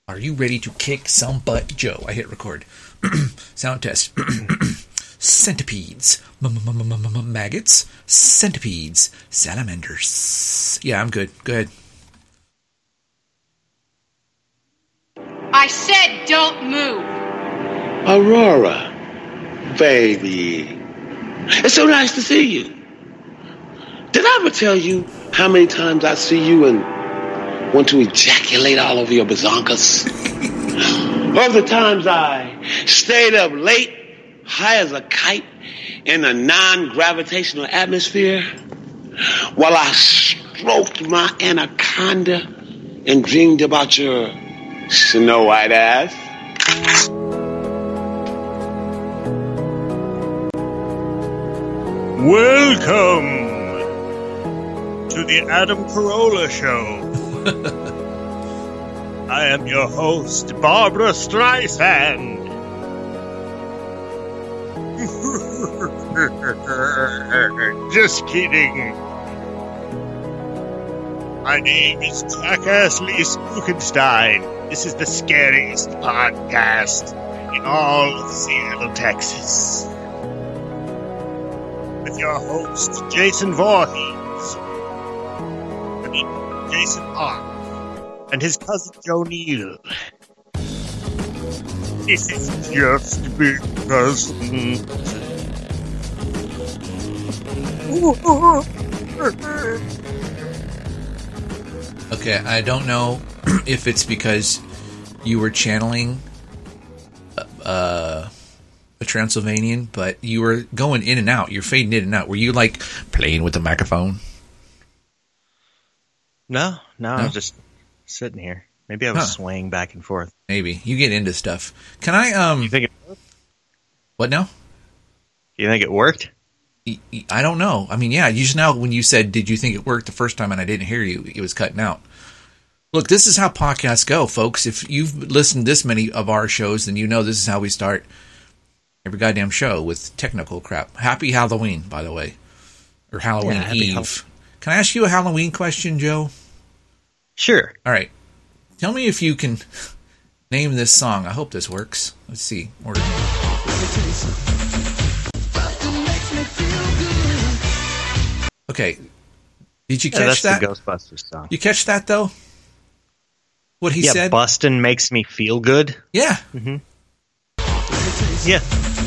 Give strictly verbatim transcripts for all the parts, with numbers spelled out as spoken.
Are you ready to kick some butt, Joe? I hit record. Sound test. Centipedes. Maggots. Centipedes. Salamanders. Yeah, I'm good. Go ahead. I said don't move. Aurora, baby. It's so nice to see you. Did I ever tell you how many times I see you and want to ejaculate all over your bazonkas? Of the times I stayed up late, high as a kite, in a non-gravitational atmosphere, while I stroked my anaconda and dreamed about your snow white ass. Welcome to the Adam Carolla Show. I am your host, Barbara Streisand. Just kidding. My name is Jackass Lee Spookenstein. This is the scariest podcast in all of Seattle, Texas. With your host, Jason Voorhees. I mean, Jason Park. And his cousin, Joe Neal. This is just because... Okay, I don't know if it's because you were channeling uh, a Transylvanian, but you were going in and out. You're fading in and out. Were you, like, playing with the microphone? No, no, No? I was just sitting here. Maybe I was Huh. swaying back and forth. Maybe. You get into stuff. Can I, um... You think it worked? What now? You think it worked? Y- y- I don't know. I mean, yeah, just now when you said, did you think it worked the first time and I didn't hear you, it was cutting out. Look, this is how podcasts go, folks. If you've listened to this many of our shows, then you know this is how we start every goddamn show, with technical crap. Happy Halloween, by the way. Or Halloween Yeah, happy Eve. Hall- Can I ask you a Halloween question, Joe? Sure. All right. Tell me if you can name this song. I hope this works. Let's see. Order. Okay. Did you Yeah, catch that's that? the Ghostbusters song. You catch that, though? What he yeah, said? Bustin' makes me feel good. Yeah. Mm-hmm. Yeah.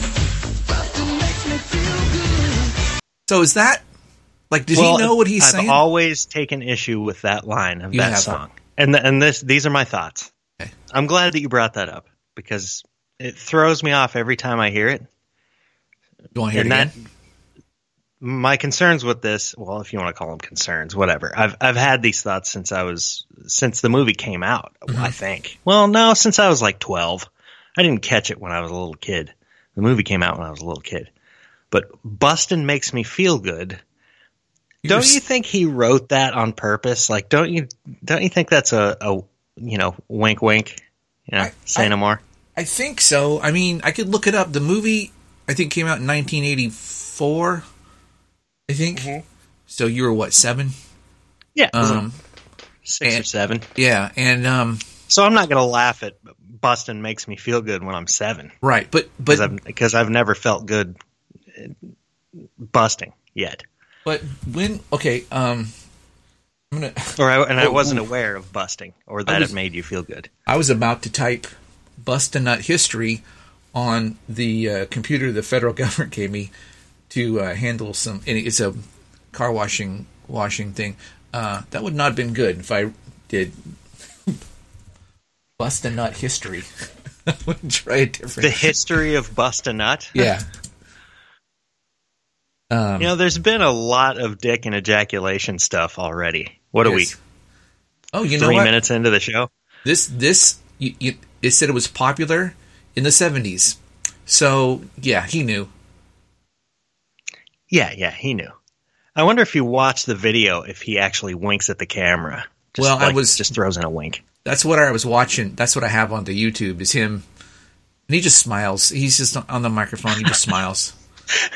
So is that, like, does well, he know what he's I've saying? I've always taken issue with that line of You that have. song. And the, and this these are my thoughts. Okay. I'm glad that you brought that up because it throws me off every time I hear it. You want to hear and it that, again? my concerns with this, well, if you want to call them concerns, whatever. I've I've had these thoughts since I was since the movie came out. Mm-hmm. I think. Well, no, since I was like twelve. I didn't catch it when I was a little kid. The movie came out when I was a little kid. But Bustin' makes me feel good. You don't were s- you think he wrote that on purpose? Like, don't you don't you think that's a, a you know wink wink? You know, I- say I- no more. I think so. I mean, I could look it up. The movie, I think, came out in nineteen eighty-four. I think. Mm-hmm. So you were, what, seven? Yeah, Um, six and- or seven. yeah, and, um, So I'm not gonna laugh at Bustin' makes me feel good when I'm seven right, but, because but, I've, because I've never felt good uh, busting yet, but when, okay, um, I'm gonna, or I, and I Oh, wasn't ooh. aware of busting or that was- it made you feel good. I was about to type Bust-a-Nut history on the uh, computer the federal government gave me to uh, handle some, and it's a car washing washing thing. Uh, that would not have been good if I did Bust-a-Nut history. I would try a different. The history of Bust-a-Nut. Yeah. Um, You know, there's been a lot of dick and ejaculation stuff already. What are yes. we? Oh, you know Three what? minutes into the show. This this you, you, it said it was popular in the seventies. So yeah, he knew. Yeah, yeah, he knew. I wonder if you watch the video, if he actually winks at the camera. Just Well, I like, was- just throws in a wink. That's what I was watching. That's what I have on the YouTube is him, and he just smiles. He's just on the microphone. He just smiles.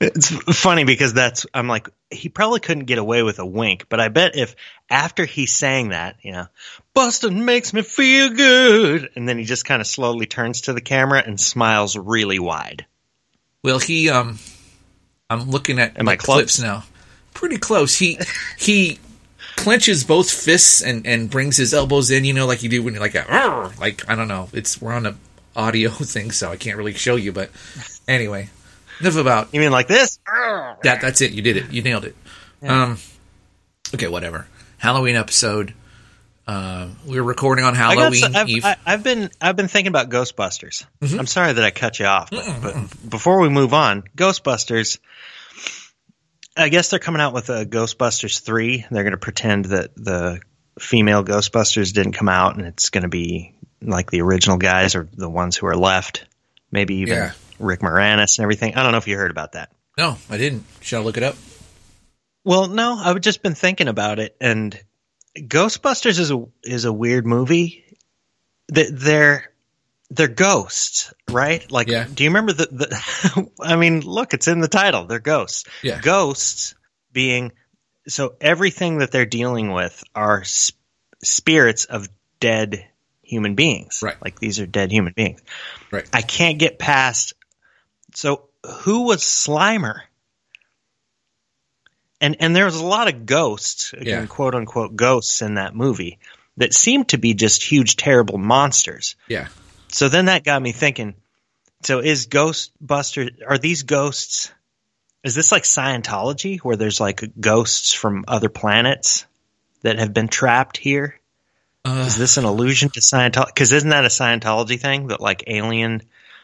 It's funny because that's, I'm like, he probably couldn't get away with a wink, but I bet if after he sang that, you know, Boston makes me feel good, and then he just kind of slowly turns to the camera and smiles really wide. Well, he, um, I'm looking at Am the I close? clips now. Pretty close. He, he clenches both fists and, and brings his elbows in, you know, like you do when you're like, a, like, I don't know. It's, we're on a audio thing, so I can't really show you, but anyway. Enough about You mean like this? that. That's it. You did it. You nailed it. Yeah. Um, okay, whatever. Halloween episode. Uh, we were recording on I got Halloween some- I've, Eve. I, I've been I've been thinking about Ghostbusters. Mhm. I'm sorry that I cut you off, but, but before we move on, Ghostbusters. I guess they're coming out with a Ghostbusters three. They're going to pretend that the female Ghostbusters didn't come out, and it's going to be like the original guys or the ones who are left. Maybe even Yeah. Rick Moranis and everything. I don't know if you heard about that. No, I didn't. Should I look it up? Well, no, I've just been thinking about it, and Ghostbusters is a is a weird movie. That they're they're ghosts, right? Like, Yeah. do you remember the? the I mean, look, it's in the title. They're ghosts. Yeah. Ghosts being so everything that they're dealing with are sp- spirits of dead human beings. Right. Like these are dead human beings. Right. I can't get past. So who was Slimer? And and there was a lot of ghosts, again, Yeah. quote unquote ghosts in that movie that seemed to be just huge, terrible monsters. Yeah. So then that got me thinking. So is Ghostbusters? Are these ghosts? Is this like Scientology, where there's like ghosts from other planets that have been trapped here? Uh, Is this an allusion to Scientology? Because isn't that a Scientology thing that like alien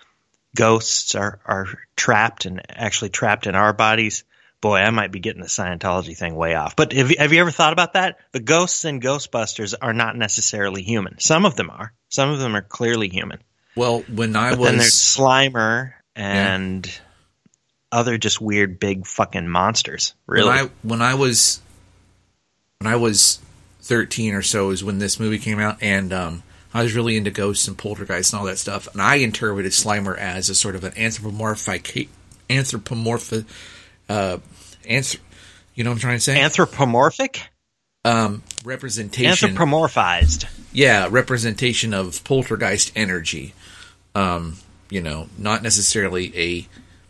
ghosts are, are trapped and actually trapped in our bodies? Boy, I might be getting the Scientology thing way off. But have you, have you ever thought about that? The ghosts in Ghostbusters are not necessarily human. Some of them are. Some of them are clearly human. well, when I But was then there's Slimer and other just weird big fucking monsters. Really? when I when I was when I was thirteen or so is when this movie came out, and um, I was really into ghosts and poltergeists and all that stuff. And I interpreted Slimer as a sort of an anthropomorphic, anthropomorphic, uh, anthr- you know what I'm trying to say? Anthropomorphic? um, representation. Anthropomorphized. Yeah, representation of poltergeist energy. Um, you know, not necessarily a,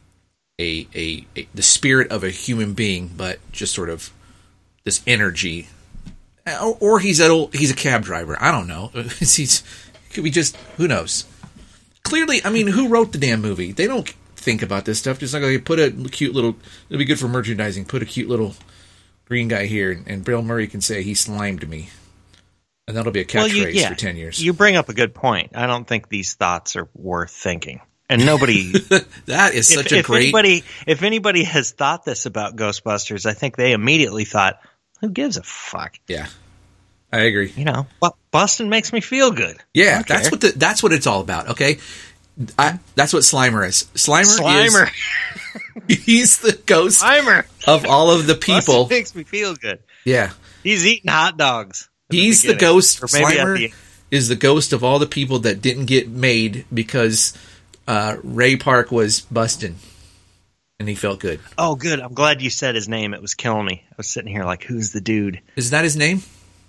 a, a, a the spirit of a human being, but just sort of this energy. Or, or he's a he's a cab driver. I don't know. he's could be just who knows. Clearly, I mean, who wrote the damn movie? They don't think about this stuff. Just like, okay, put a cute little. It'll be good for merchandising. Put a cute little green guy here, and, and Bill Murray can say he slimed me. And that'll be a catchphrase you- yeah, for ten years. You bring up a good point. I don't think these thoughts are worth thinking. And nobody, that is such if, a if great. anybody, if anybody has thought this about Ghostbusters, I think they immediately thought, "Who gives a fuck?" Yeah, I agree. You know, Bu- Boston makes me feel good. I Yeah, don't that's care. what the, that's what it's all about. Okay, I, that's what Slimer is. Slimer, Slimer, is he's the ghost Slimer of all of the people. Boston makes me feel good. Yeah, He's eating hot dogs. at he's the beginning. ghost. Or maybe at Slimer the- is the ghost of all the people that didn't get made because uh, Ray Park was busting, and he felt good. Oh, good. I'm glad you said his name. It was killing me. I was sitting here like, who's the dude? Is that his name?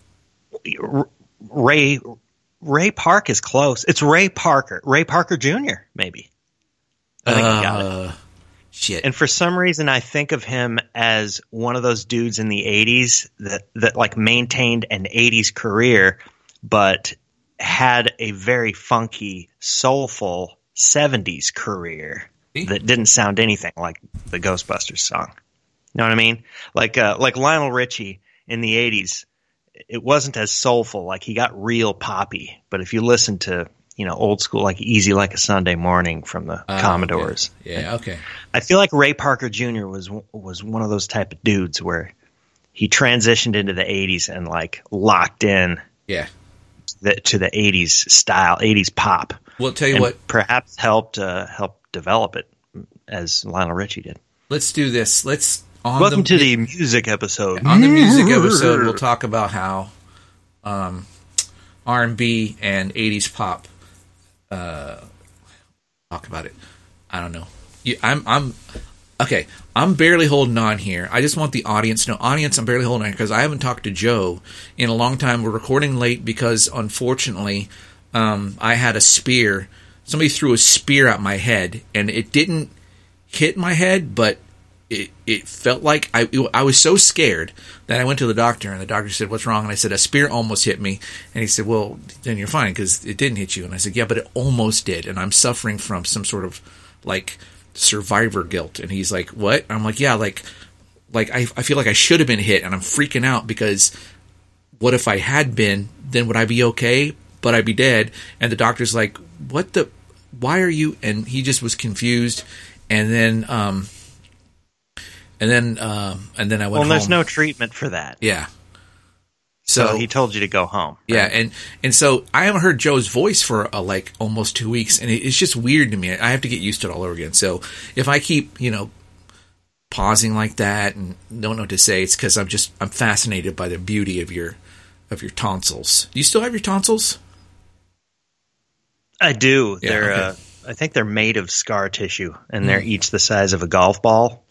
R- Ray Ray Park is close. It's Ray Parker. Ray Parker Junior, maybe. I think you got it. Uh, shit. And for some reason, I think of him as one of those dudes in the eighties that, that like maintained an eighties career, but had a very funky, soulful seventies career See? that didn't sound anything like the Ghostbusters song. You know what I mean? Like uh, like Lionel Richie in the eighties, it wasn't as soulful. Like he got real poppy. But if you listen to, you know, old school, like Easy Like a Sunday Morning from the Uh, Commodores. Yeah, yeah, okay. I feel like Ray Parker Junior was was one of those type of dudes where he transitioned into the eighties and like locked in Yeah. the, to the eighties style, eighties pop. Well, tell you and what. perhaps helped uh, help develop it as Lionel Richie did. Let's do this. Let's on Welcome the, to the music episode. on the music episode. We'll talk about how um, R and B and eighties pop. Uh, talk about it. I don't know. You, I'm I'm Okay, I'm barely holding on here. I just want the audience to know. Audience, I'm barely holding on because I haven't talked to Joe in a long time. We're recording late because, unfortunately, um, I had a spear. Somebody threw a spear at my head, and it didn't hit my head, but it it felt like I I was so scared that I went to the doctor, and the doctor said, "What's wrong?" And I said, "A spear almost hit me." And he said, "Well, then you're fine because it didn't hit you." And I said, "Yeah, but it almost did, and I'm suffering from some sort of like survivor guilt." And he's like, "What?" I'm like, "Yeah, like like I I feel like I should have been hit, and I'm freaking out because what if I had been? Then would I be okay? But I'd be dead." And the doctor's like, "What the? Why are you?" And he just was confused. And then, um, and then, um, and then I went. Well, home. there's no treatment for that. Yeah. So, So he told you to go home. Right? yeah, and and so I haven't heard Joe's voice for uh, like almost two weeks, and it, it's just weird to me. I have to get used to it all over again. So if I keep, you know, pausing like that and don't know what to say, it's because I'm just I'm fascinated by the beauty of your of your tonsils. Do you still have your tonsils? I do. Yeah, they're, okay. uh, I think they're made of scar tissue, and they're each the size of a golf ball.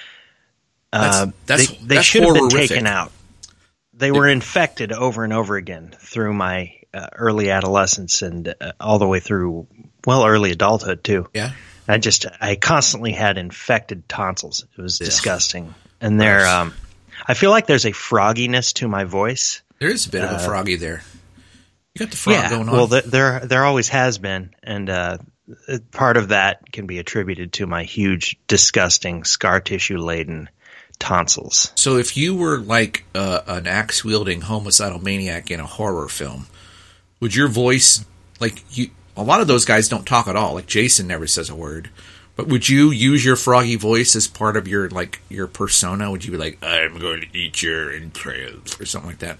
Uh, That's- that's- they they that's should have been horrific. taken out. They were infected over and over again through my uh, early adolescence and uh, all the way through, well, early adulthood too. Yeah. I just, I constantly had infected tonsils. It was Yeah. disgusting. And they're, Gross. um, I feel like there's a frogginess to my voice. There is a bit of a Uh, froggy there. You got the frog yeah, going on. well, th- there, there always has been. And, uh, part of that can be attributed to my huge, disgusting, scar tissue laden tonsils. So if you were like uh, an axe-wielding homicidal maniac in a horror film, would your voice, like you, a lot of those guys don't talk at all. Like Jason never says a word. But would you use your froggy voice as part of your like your persona? Would you be like, "I'm going to eat your entrails" or something like that?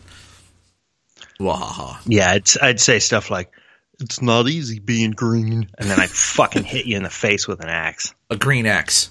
Wahaha. Yeah, it's, I'd say stuff like, "It's not easy being green," and then I fucking hit you in the face with an axe. A green axe.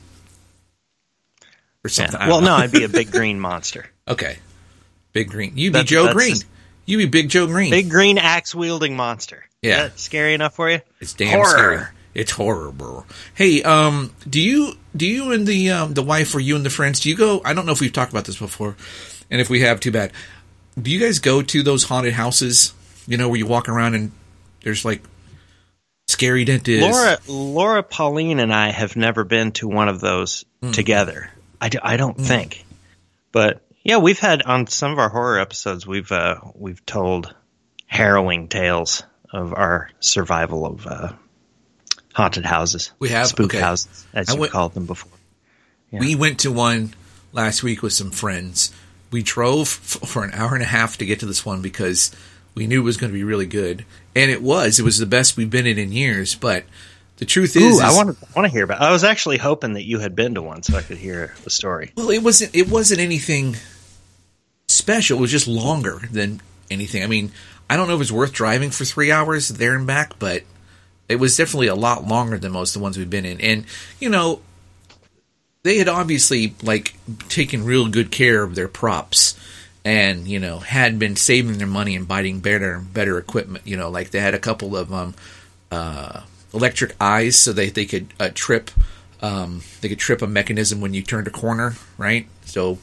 Or something. Yeah. I Well, don't no, know. I'd be a big green monster. Okay. Big Green. You be That's- Joe that's Green. just- You be Big Joe Green. Big green axe wielding monster. Yeah. Is that scary enough for you? It's damn Horror. scary. It's horrible. Hey, um, do you do you and the um, the wife or you and the friends, do you go, I don't know if we've talked about this before, and if we have, too bad. Do you guys go to those haunted houses, you know, where you walk around and there's like scary dentists? Laura, Laura, Pauline, and I have never been to one of those Mm. together. I, do, I don't think. But yeah, we've had on some of our horror episodes, we've uh, we've told harrowing tales of our survival of uh, haunted houses. We have? spook Okay. houses, as I you went- called them before. Yeah. We went to one last week with some friends. We drove f- for an hour and a half to get to this one because we knew it was going to be really good. And it was. It was the best we've been in in years. But the truth is... Ooh, is I want to want to hear about. I was actually hoping that you had been to one so I could hear the story. Well, it wasn't. It wasn't anything special. It was just longer than anything. I mean, I don't know if it's worth driving for three hours there and back, but it was definitely a lot longer than most of the ones we've been in. And you know, they had obviously like taken real good care of their props, and you know, had been saving their money and buying better and better equipment. You know, like they had a couple of um, uh, electric eyes so they they could uh, trip. Um, they could trip a mechanism when you turned a corner, right? So,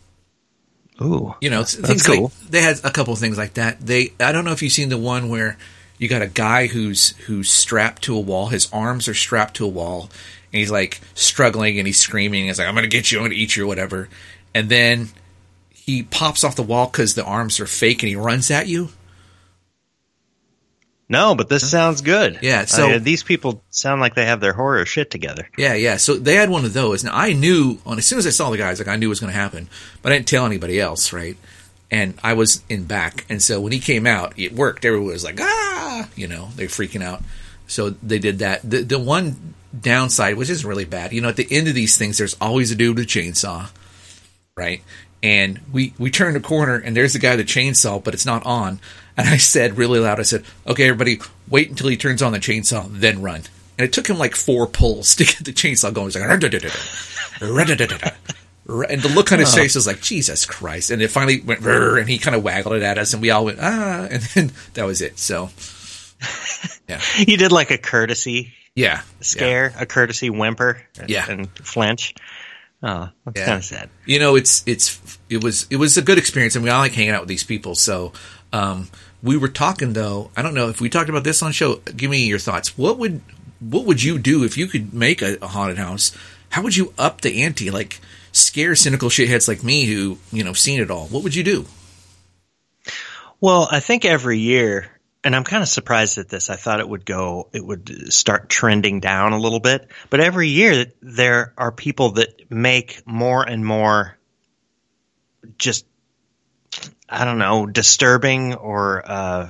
Ooh, you know, that's things cool. like they had a couple of things like that. They, I don't know if you've seen the one where you got a guy who's who's strapped to a wall. His arms are strapped to a wall, and he's like struggling and he's screaming. He's like, "I'm gonna get you, I'm gonna eat you," or whatever. And then he pops off the wall because the arms are fake, and he runs at you. No, but this sounds good. Yeah, so- I mean, these people sound like they have their horror shit together. Yeah, yeah. So they had one of those. Now I knew, on as soon as I saw the guys, like I knew it was going to happen, but I didn't tell anybody else, right? And I was in back, and so when he came out, it worked. Everyone was like, ah, you know, they're freaking out. So they did that. The the one downside, which is really bad, you know, at the end of these things, there's always a dude with a chainsaw, right? And we we turned a corner, and there's the guy with the chainsaw, but it's not on. And I said really loud, I said, "Okay, everybody, wait until he turns on the chainsaw, then run." And it took him like four pulls to get the chainsaw going. It was like, "Ra-da-da-da-da, ra-da-da-da-da." And the look on his face was like, Jesus Christ. And it finally went, "Rrr," and he kind of waggled it at us, and we all went, ah, and then that was it. So, yeah. You did like a courtesy Yeah. scare, a courtesy whimper, and, Yeah. and flinch. Oh, that's Yeah. kind of sad. You know, it's it's it was it was a good experience, and we all like hanging out with these people. So um, we were talking though. I don't know if we talked about this on the show. Give me your thoughts. What would what would you do if you could make a, a haunted house? How would you up the ante? Like scare cynical shitheads like me who you know seen it all. What would you do? Well, I think every year, and I'm kind of surprised at this. I thought it would go, it would start trending down a little bit. But every year there are people that make more and more just, I don't know, disturbing or, uh,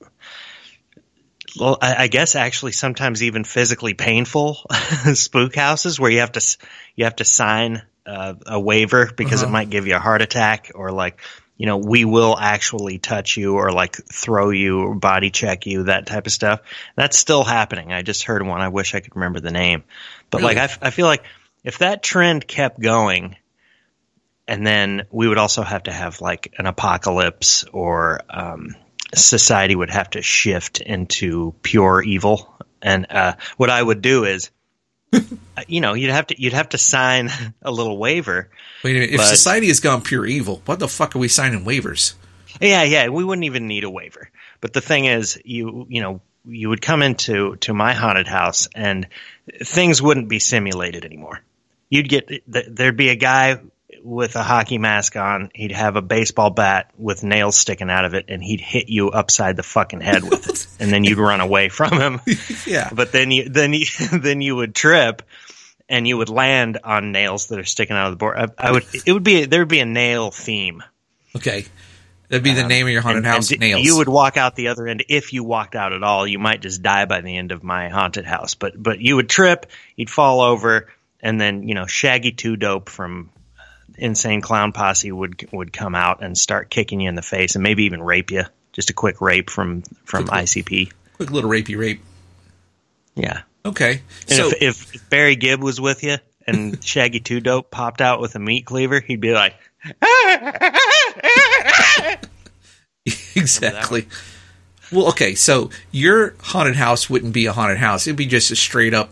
well, I, I guess actually sometimes even physically painful spook houses where you have to, you have to sign uh, a waiver because uh-huh. it might give you a heart attack or like, you know, we will actually touch you or like throw you or body check you, that type of stuff. That's still happening. I just heard one. I wish I could remember the name. But really? like, I, I feel like if that trend kept going and then we would also have to have like an apocalypse or um, society would have to shift into pure evil. And uh, what I would do is, you know, you'd have to you'd have to sign a little waiver. Wait a minute. If but, society has gone pure evil, what the fuck are we signing waivers? Yeah, yeah, we wouldn't even need a waiver. But the thing is, you you know, you would come into to my haunted house and things wouldn't be simulated anymore. You'd get there'd be a guy with a hockey mask on. He'd have a baseball bat with nails sticking out of it, and he'd hit you upside the fucking head with it, and then you'd run away from him. Yeah. But then you then you then you would trip, and you would land on nails that are sticking out of the board. I, I would it would be there would be a nail theme. Okay, that'd be the um, name of your haunted and, house. And nails. You would walk out the other end. If you walked out at all, you might just die by the end of my haunted house. But but you would trip, you'd fall over, and then you know Shaggy Two Dope from Insane Clown Posse would would come out and start kicking you in the face and maybe even rape you. Just a quick rape from from quick, I C P. Quick little rapey rape. Yeah. Okay. And so if, if Barry Gibb was with you and Shaggy Two Dope popped out with a meat cleaver, he'd be like, exactly. Well, okay. So your haunted house wouldn't be a haunted house. It'd be just a straight up.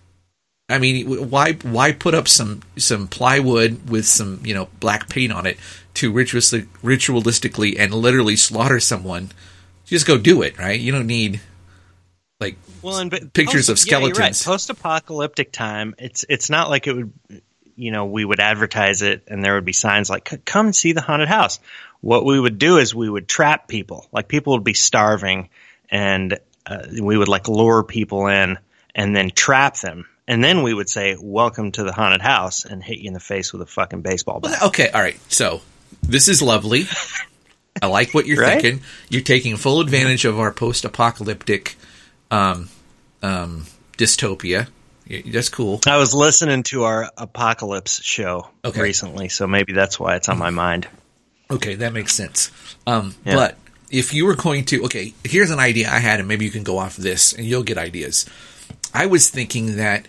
I mean, why why put up some, some plywood with some, you know, black paint on it to ritualistic, ritualistically and literally slaughter someone? Just go do it, right? You don't need like well, and, but pictures post, of skeletons. Yeah, you're right. Post-apocalyptic time, it's it's not like it would, you know, we would advertise it and there would be signs like, come and see the haunted house. What we would do is we would trap people. Like people would be starving and uh, we would like lure people in and then trap them. And then we would say, welcome to the haunted house, and hit you in the face with a fucking baseball bat. Okay, all right. So this is lovely. I like what you're right? thinking. You're taking full advantage of our post-apocalyptic um, um, dystopia. That's cool. I was listening to our apocalypse show okay. recently, so maybe that's why it's on my mind. Okay, that makes sense. Um, yeah. But if you were going to... Okay, here's an idea I had, and maybe you can go off of this, and you'll get ideas. I was thinking that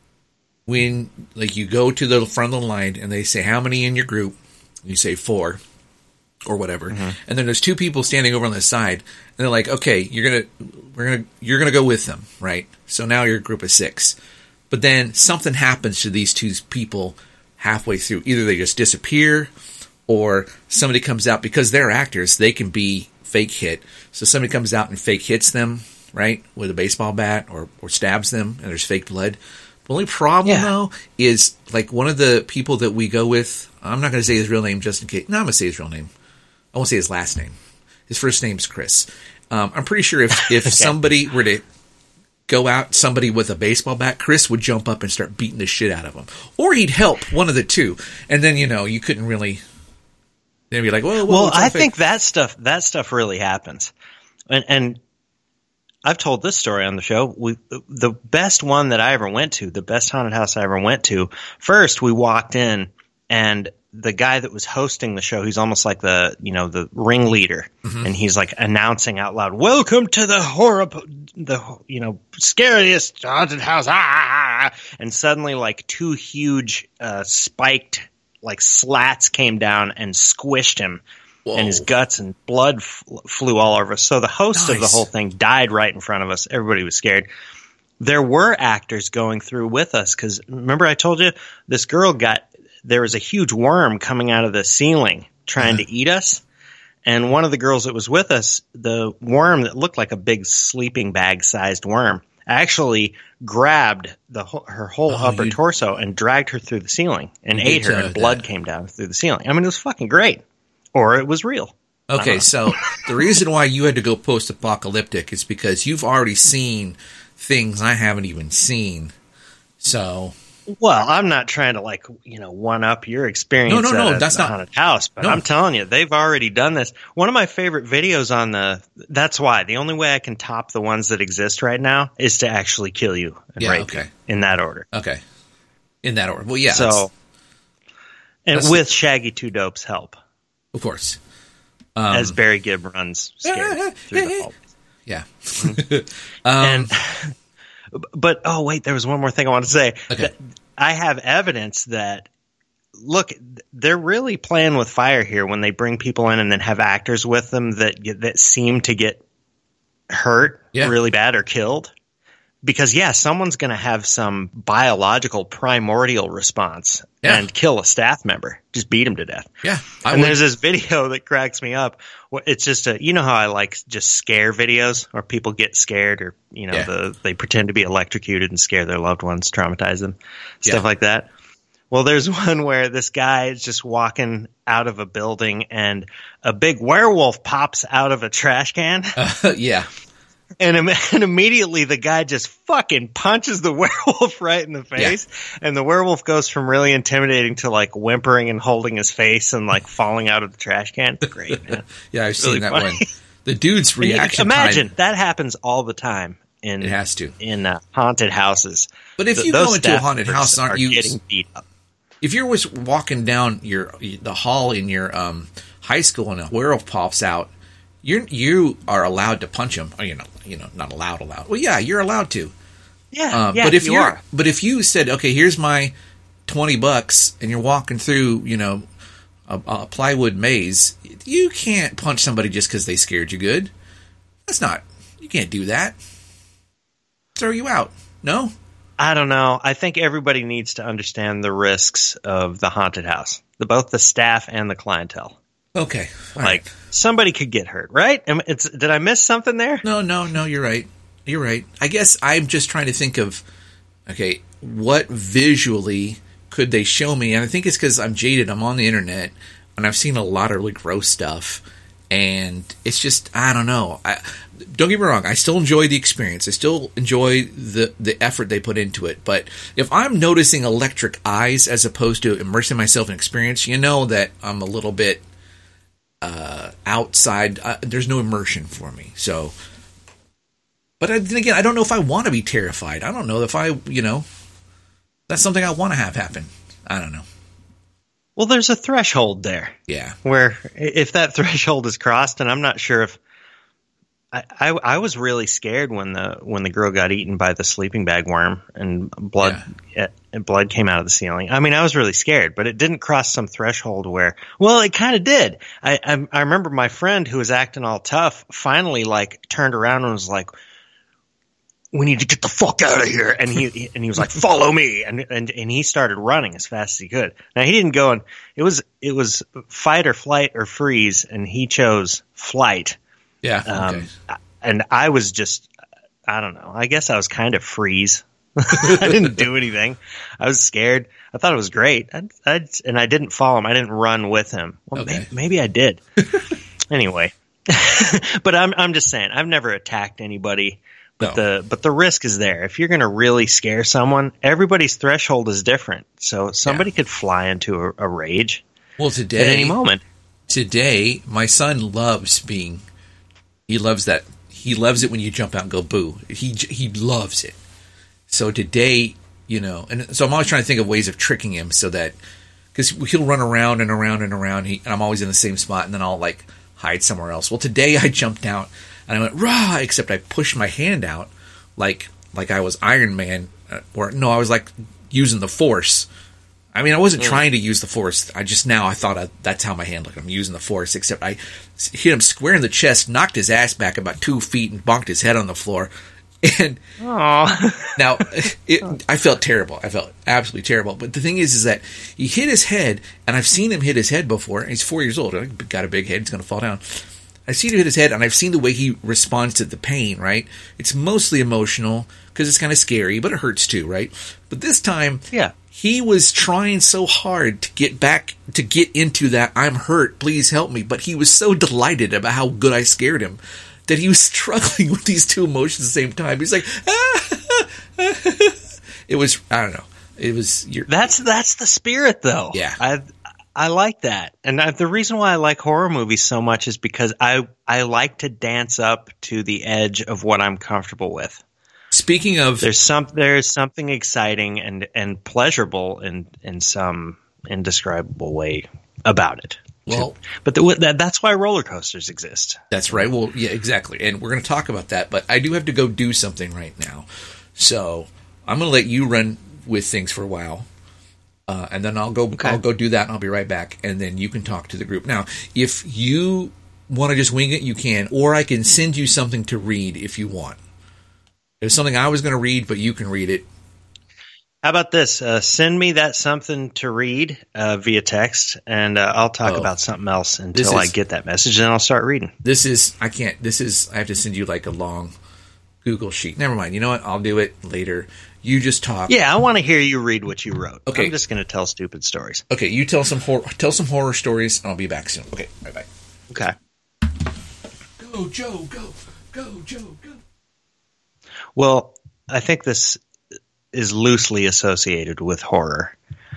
when, like, you go to the front of the line and they say, how many in your group? You say four or whatever. Mm-hmm. And then there's two people standing over on the side and they're like, okay, you're going to, we're going to, you're going to go with them. Right. So now you're a group of six, but then something happens to these two people halfway through. Either they just disappear or somebody comes out because they're actors. They can be fake hit. So somebody comes out and fake hits them, right, with a baseball bat or, or stabs them and there's fake blood. The only problem, yeah. though, is like one of the people that we go with, I'm not going to say his real name just in case. No, I'm going to say his real name. I won't say his last name. His first name's Chris. Um, I'm pretty sure if, if okay. somebody were to go out, somebody with a baseball bat, Chris would jump up and start beating the shit out of him. Or he'd help, one of the two. And then, you know, you couldn't really... They'd be like, whoa, whoa, well, I fake. think that stuff, that stuff really happens. And... and I've told this story on the show. We, the best one that I ever went to, the best haunted house I ever went to, first we walked in and the guy that was hosting the show, he's almost like the, you know, the ringleader. Mm-hmm. And he's like announcing out loud, welcome to the horrible, the, you know, scariest haunted house. Ah! And suddenly like two huge, uh, spiked like slats came down and squished him. Whoa. And his guts and blood f- flew all over us. So the host nice. of the whole thing died right in front of us. Everybody was scared. There were actors going through with us because remember I told you this girl got there was a huge worm coming out of the ceiling trying Uh-huh. to eat us. And one of the girls that was with us, the worm that looked like a big sleeping bag sized worm, actually grabbed the whole, her whole Oh, upper you- torso and dragged her through the ceiling and You ate did her, tell and her blood that. came down through the ceiling. I mean, it was fucking great. Or it was real. Okay, so the reason why you had to go post-apocalyptic is because you've already seen things I haven't even seen. So, Well, I'm not trying to, like, you know, one up your experience No, no, no, at a that's not- haunted house, but No. I'm telling you, they've already done this. One of my favorite videos on the, that's why, the only way I can top the ones that exist right now is to actually kill you and Yeah, rape okay. you in that order. okay. In that order. Well, yeah. So, that's- and that's- with Shaggy Two Dope's help, of course. Um, as Barry Gibb runs scared through the hall. yeah. And, but, oh, wait, there was one more thing I wanted to say. Okay. That I have evidence that, look, they're really playing with fire here when they bring people in and then have actors with them that get- that seem to get hurt Yeah. really bad or killed. Because, yeah, someone's going to have some biological primordial response Yeah. and kill a staff member. Just beat him to death. Yeah. I And would- there's this video that cracks me up. Wh- It's just a, you know how I like just scare videos where people get scared or, you know, Yeah. the, they pretend to be electrocuted and scare their loved ones, traumatize them, stuff Yeah. like that. Well, there's one where this guy is just walking out of a building and a big werewolf pops out of a trash can. yeah. And, im- and immediately the guy just fucking punches the werewolf right in the face. And the werewolf goes from really intimidating to like whimpering and holding his face and like falling out of the trash can. It's great, man. Yeah, I've Really seen that funny. one. The dude's And you- reaction imagine time. that happens all the time in It has to. in uh, haunted houses. But if Th- you those go into a staff haunted members house, aren't are you- getting beat up? If you're was walking down your the hall in your um, high school and a werewolf pops out, you you are allowed to punch him. Or, you know, you know, not allowed, allowed. Well, yeah, you're allowed to. Yeah, Uh, yeah. but if you you're, are. but if you said, okay, here's my twenty bucks, and you're walking through, you know, a, a plywood maze, you can't punch somebody just because they scared you good. That's not. You can't do that. Throw you out. No. I don't know. I think everybody needs to understand the risks of the haunted house, the both the staff and the clientele. Okay. All Like right. somebody could get hurt, right? Am- It's, did I miss something there? No, no, no. You're right. You're right. I guess I'm just trying to think of, okay, what visually could they show me? And I think it's because I'm jaded. I'm on the internet, and I've seen a lot of really gross stuff. And it's just, I don't know. I, don't get me wrong. I still enjoy the experience. I still enjoy the, the effort they put into it. But if I'm noticing electric eyes as opposed to immersing myself in experience, you know that I'm a little bit uh, outside. Uh, there's no immersion for me. So, but I, then again, I don't know if I want to be terrified. I don't know if I, you know, that's something I want to have happen. I don't know. Well, there's a threshold there Yeah. where i- if that threshold is crossed, and I'm not sure if I, I, I was really scared when the when the girl got eaten by the sleeping bag worm and blood uh, and blood came out of the ceiling. I mean, I was really scared, but it didn't cross some threshold where, well, it kind of did. I, I I remember my friend who was acting all tough finally like turned around and was like, "We need to get the fuck out of here!" And he and he was like, "Follow me!" And and and he started running as fast as he could. Now he didn't go and it was it was fight or flight or freeze, and he chose flight. Yeah. Um, Okay. And I was just, I don't know. I guess I was kind of freeze. I didn't do anything. I was scared. I thought it was great. I, I, and I didn't follow him. I didn't run with him. Well, Okay. may, maybe I did. Anyway, but I'm I'm just saying. I've never attacked anybody. But No. the but the risk is there. If you're going to really scare someone, everybody's threshold is different. So somebody could fly into a, a rage Well, today, at any moment. today, my son loves being. He loves that. He loves it when you jump out and go boo. He he loves it. So today, you know, and so I'm always trying to think of ways of tricking him so that because he'll run around and around and around, he, and I'm always in the same spot, and then I'll like hide somewhere else. Well, today I jumped out and I went rah, except I pushed my hand out like like I was Iron Man, uh, or no, I was like using the Force. I mean, I wasn't trying to use the Force. I just now I thought I, that's how my hand looked. I'm using the Force, except I hit him square in the chest, knocked his ass back about two feet, and bonked his head on the floor. And Aw. now, it, I felt terrible. I felt absolutely terrible. But the thing is, is that he hit his head, and I've seen him hit his head before. He's four years old. He's got a big head. He's going to fall down. I've seen him hit his head, and I've seen the way he responds to the pain, right? It's mostly emotional because it's kind of scary, but it hurts too, right? But this time, Yeah. he was trying so hard to get back, to get into that, I'm hurt, please help me. But he was so delighted about how good I scared him that he was struggling with these two emotions at the same time. He's like, ah, it was, I don't know. It was, you're, That's that's the spirit, though. Yeah. I I like that, and I, the reason why I like horror movies so much is because I I like to dance up to the edge of what I'm comfortable with. Speaking of, There's some there's something exciting and and pleasurable in in some indescribable way about it. well, But the, that, that's why roller coasters exist. that's right. Well, yeah, exactly. And we're going to talk about that, but I do have to go do something right now. So I'm going to let you run with things for a while. Uh, and then I'll go. Okay. I'll go do that, and I'll be right back. And then you can talk to the group. Now, if you want to just wing it, you can, or I can send you something to read if you want. There's something I was going to read, but you can read it. How about this? Uh, send me that something to read uh, via text, and uh, I'll talk Oh. about something else This until I is- get that message, and I'll start reading. This is I can't. This is I have to send you like a long Google sheet. Never mind. You know what? I'll do it later. You just talk. Yeah, I want to hear you read what you wrote. Okay. I'm just going to tell stupid stories. Okay. You tell some hor- tell some horror stories, and I'll be back soon. Okay. Bye bye. Okay. Go Joe. Go. Go Joe. Go. Well, I think this is loosely associated with horror.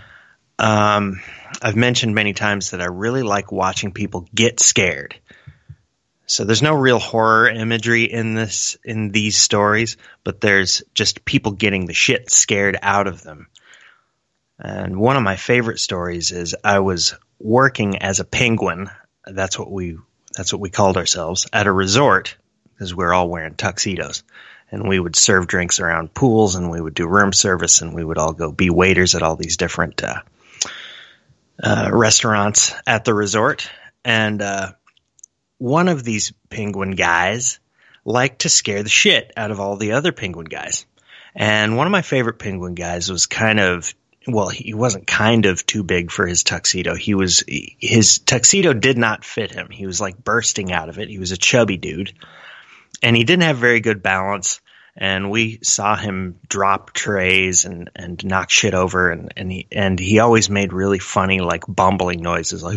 Um, I've mentioned many times that I really like watching people get scared. So there's no real horror imagery in this in these stories, but there's just people getting the shit scared out of them. And one of my favorite stories is I was working as a penguin. That's what we that's what we called ourselves at a resort because we're all wearing tuxedos. And we would serve drinks around pools, and we would do room service, and we would all go be waiters at all these different uh, uh, restaurants at the resort. And uh, one of these penguin guys liked to scare the shit out of all the other penguin guys. And one of my favorite penguin guys was kind of, well, he wasn't kind of too big for his tuxedo. He was, his tuxedo did not fit him. He was like bursting out of it. He was a chubby dude. And he didn't have very good balance, and we saw him drop trays and, and knock shit over, and, and he and he always made really funny, like, bumbling noises, like,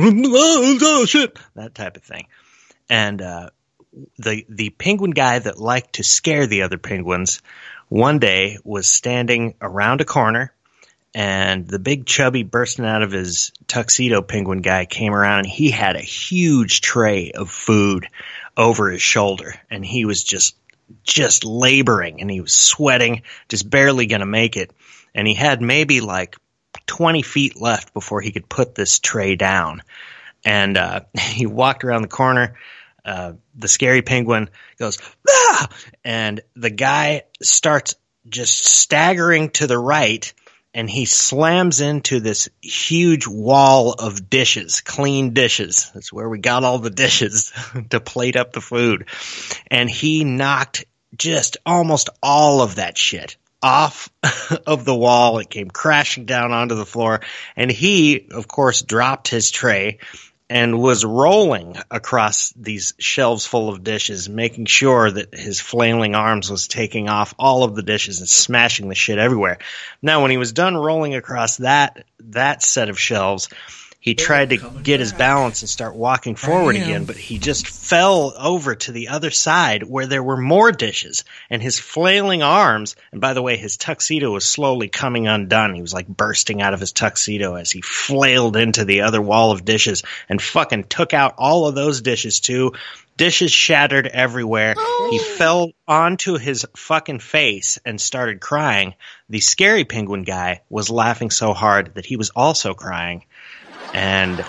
oh, shit, that type of thing. And uh, the the penguin guy that liked to scare the other penguins one day was standing around a corner, and the big chubby bursting out of his tuxedo penguin guy came around, and he had a huge tray of food over his shoulder, and he was just just laboring, and he was sweating, just barely going to make it. And he had maybe like twenty feet left before he could put this tray down. And uh, he walked around the corner. Uh, the scary penguin goes, ah! And the guy starts just staggering to the right, and he slams into this huge wall of dishes, clean dishes. That's where we got all the dishes to plate up the food. And he knocked just almost all of that shit off of the wall. It came crashing down onto the floor. And he, of course, dropped his tray and was rolling across these shelves full of dishes, making sure that his flailing arms was taking off all of the dishes and smashing the shit everywhere. Now, when he was done rolling across that that set of shelves, he tried to get his balance and start walking forward again, but he just fell over to the other side where there were more dishes, and his flailing arms, and by the way, his tuxedo was slowly coming undone. He was like bursting out of his tuxedo as he flailed into the other wall of dishes and fucking took out all of those dishes too. Dishes shattered everywhere. Oh. He fell onto his fucking face and started crying. The scary penguin guy was laughing so hard that he was also crying. And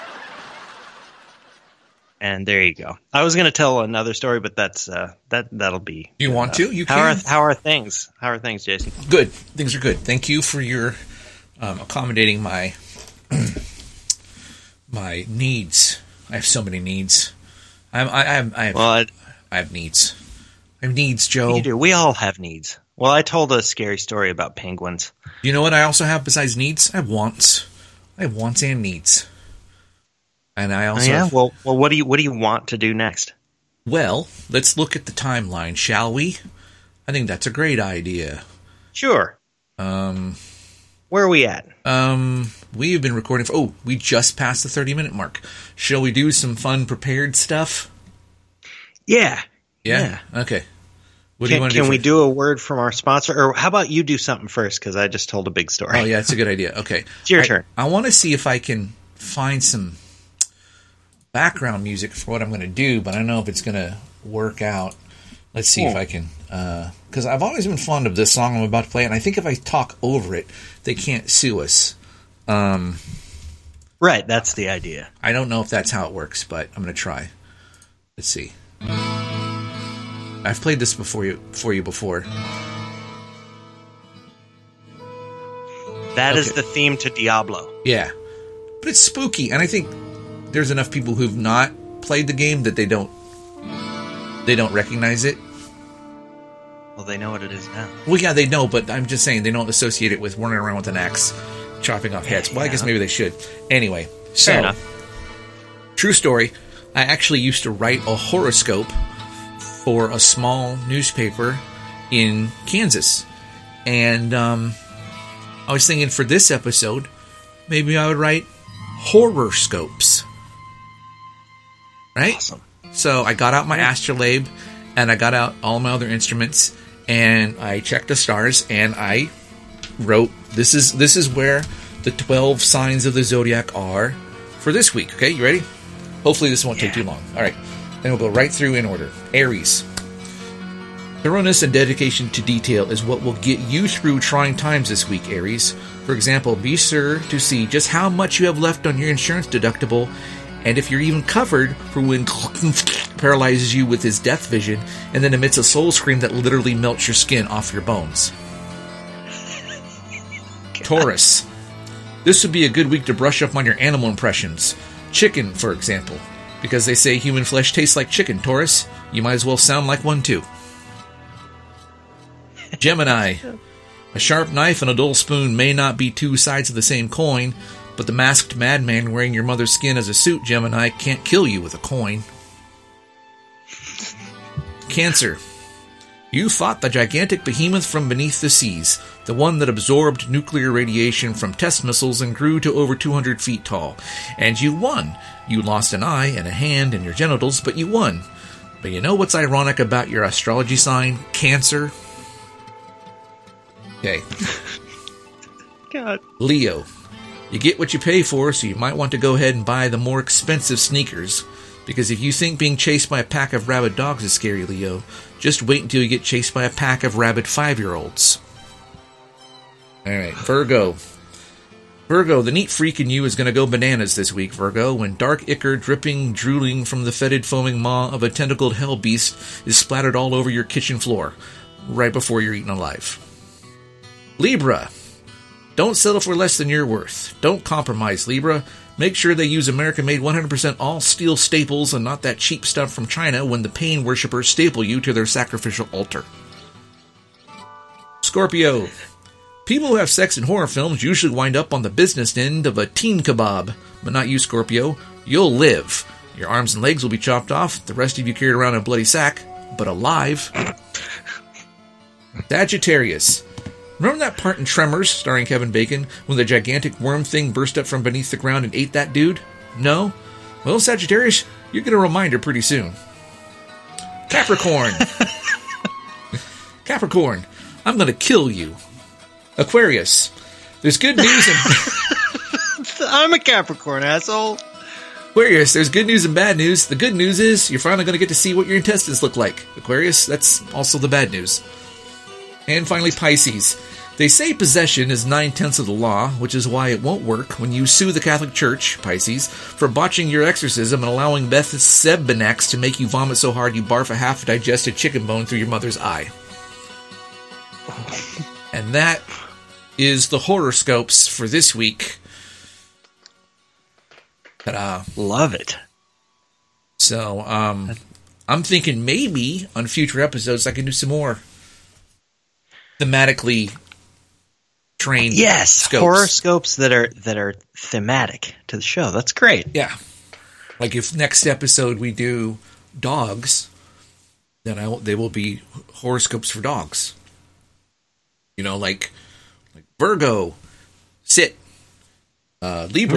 and there you go. I was going to tell another story, but that's uh, that that'll be. You want uh, to? You how can. are how are things? How are things, Jason? Good. Things are good. Thank you for your um, accommodating my my needs. I have so many needs. I'm, I, I have I have Well, I, I have needs. I have needs, Joe. You do. We all have needs. Well, I told a scary story about penguins. You know what I also have besides needs? I have wants. I have wants and needs. And I also oh, yeah? have, well, well, what do you what do you want to do next? Well, let's look at the timeline, shall we? I think that's a great idea. Sure. Um, Where are we at? Um, we have been recording for, oh, we just passed the thirty-minute mark. Shall we do some fun prepared stuff? Yeah. Yeah? yeah. Okay. What can do you want to can do we first? do a word from our sponsor? Or how about you do something first, because I just told a big story. Oh, yeah, it's a good idea. Okay. It's your I, turn. I want to see if I can find some background music for what I'm going to do, but I don't know if it's going to work out. Let's see Oh. if I can, because uh, I've always been fond of this song I'm about to play, and I think if I talk over it, they can't sue us. Um, right, that's the idea. I don't know if that's how it works, but I'm going to try. Let's see. I've played this before you for you before. That Okay. is the theme to Diablo. Yeah, but it's spooky, and I think there's enough people who've not played the game that they don't they don't recognize it. Well, they know what it is now. Well, yeah, they know, but I'm just saying they don't associate it with running around with an axe, chopping off heads. Well, I Yeah. guess maybe they should. Anyway, so Fair enough. true story. I actually used to write a horoscope for a small newspaper in Kansas, and um, I was thinking for this episode, maybe I would write horoscopes. Right? Awesome. So I got out my astrolabe, and I got out all my other instruments, and I checked the stars, and I wrote, this is this is where the twelve signs of the zodiac are for this week. Okay, you ready? Hopefully this won't take Yeah. too long. All right, then we'll go right through in order. Aries. Thoroughness and dedication to detail is what will get you through trying times this week, Aries. For example, be sure to see just how much you have left on your insurance deductible, and if you're even covered for when paralyzes you with his death vision and then emits a soul scream that literally melts your skin off your bones. Taurus. This would be a good week to brush up on your animal impressions. Chicken, for example. Because they say human flesh tastes like chicken, Taurus. You might as well sound like one too. Gemini. A sharp knife and a dull spoon may not be two sides of the same coin, but the masked madman wearing your mother's skin as a suit, Gemini, can't kill you with a coin. Cancer. You fought the gigantic behemoth from beneath the seas, the one that absorbed nuclear radiation from test missiles and grew to over two hundred feet tall. And you won. You lost an eye and a hand and your genitals, but you won. But you know what's ironic about your astrology sign, Cancer? Okay. God. Leo. You get what you pay for, so you might want to go ahead and buy the more expensive sneakers. Because if you think being chased by a pack of rabid dogs is scary, Leo, just wait until you get chased by a pack of rabid five-year-olds. Alright, Virgo. Virgo, the neat freak in you is going to go bananas this week, Virgo, when dark ichor dripping, drooling from the fetid, foaming maw of a tentacled hell beast is splattered all over your kitchen floor, right before you're eaten alive. Libra. Don't settle for less than you're worth. Don't compromise, Libra. Make sure they use American-made one hundred percent all-steel staples and not that cheap stuff from China when the pain worshippers staple you to their sacrificial altar. Scorpio. People who have sex in horror films usually wind up on the business end of a teen kebab. But not you, Scorpio. You'll live. Your arms and legs will be chopped off, the rest of you carried around in a bloody sack, but alive. Sagittarius. Remember that part in Tremors, starring Kevin Bacon, when the gigantic worm thing burst up from beneath the ground and ate that dude? No? Well, Sagittarius, you're going to remind her pretty soon. Capricorn. Capricorn, I'm going to kill you. Aquarius, there's good news and... I'm a Capricorn, asshole. Aquarius, there's good news and bad news. The good news is you're finally going to get to see what your intestines look like. Aquarius, that's also the bad news. And finally, Pisces. They say possession is nine-tenths of the law, which is why it won't work when you sue the Catholic Church, Pisces, for botching your exorcism and allowing Beth Sebinax to make you vomit so hard you barf a half-digested chicken bone through your mother's eye. And that is the horoscopes for this week. Ta-da. Love it. So, um, I'm thinking maybe on future episodes I can do some more thematically trained yes, scopes. horoscopes that are that are thematic to the show. That's great. Yeah. Like if next episode we do dogs, then I will, they will be horoscopes for dogs. You know, like, like Virgo, sit, uh, Libra.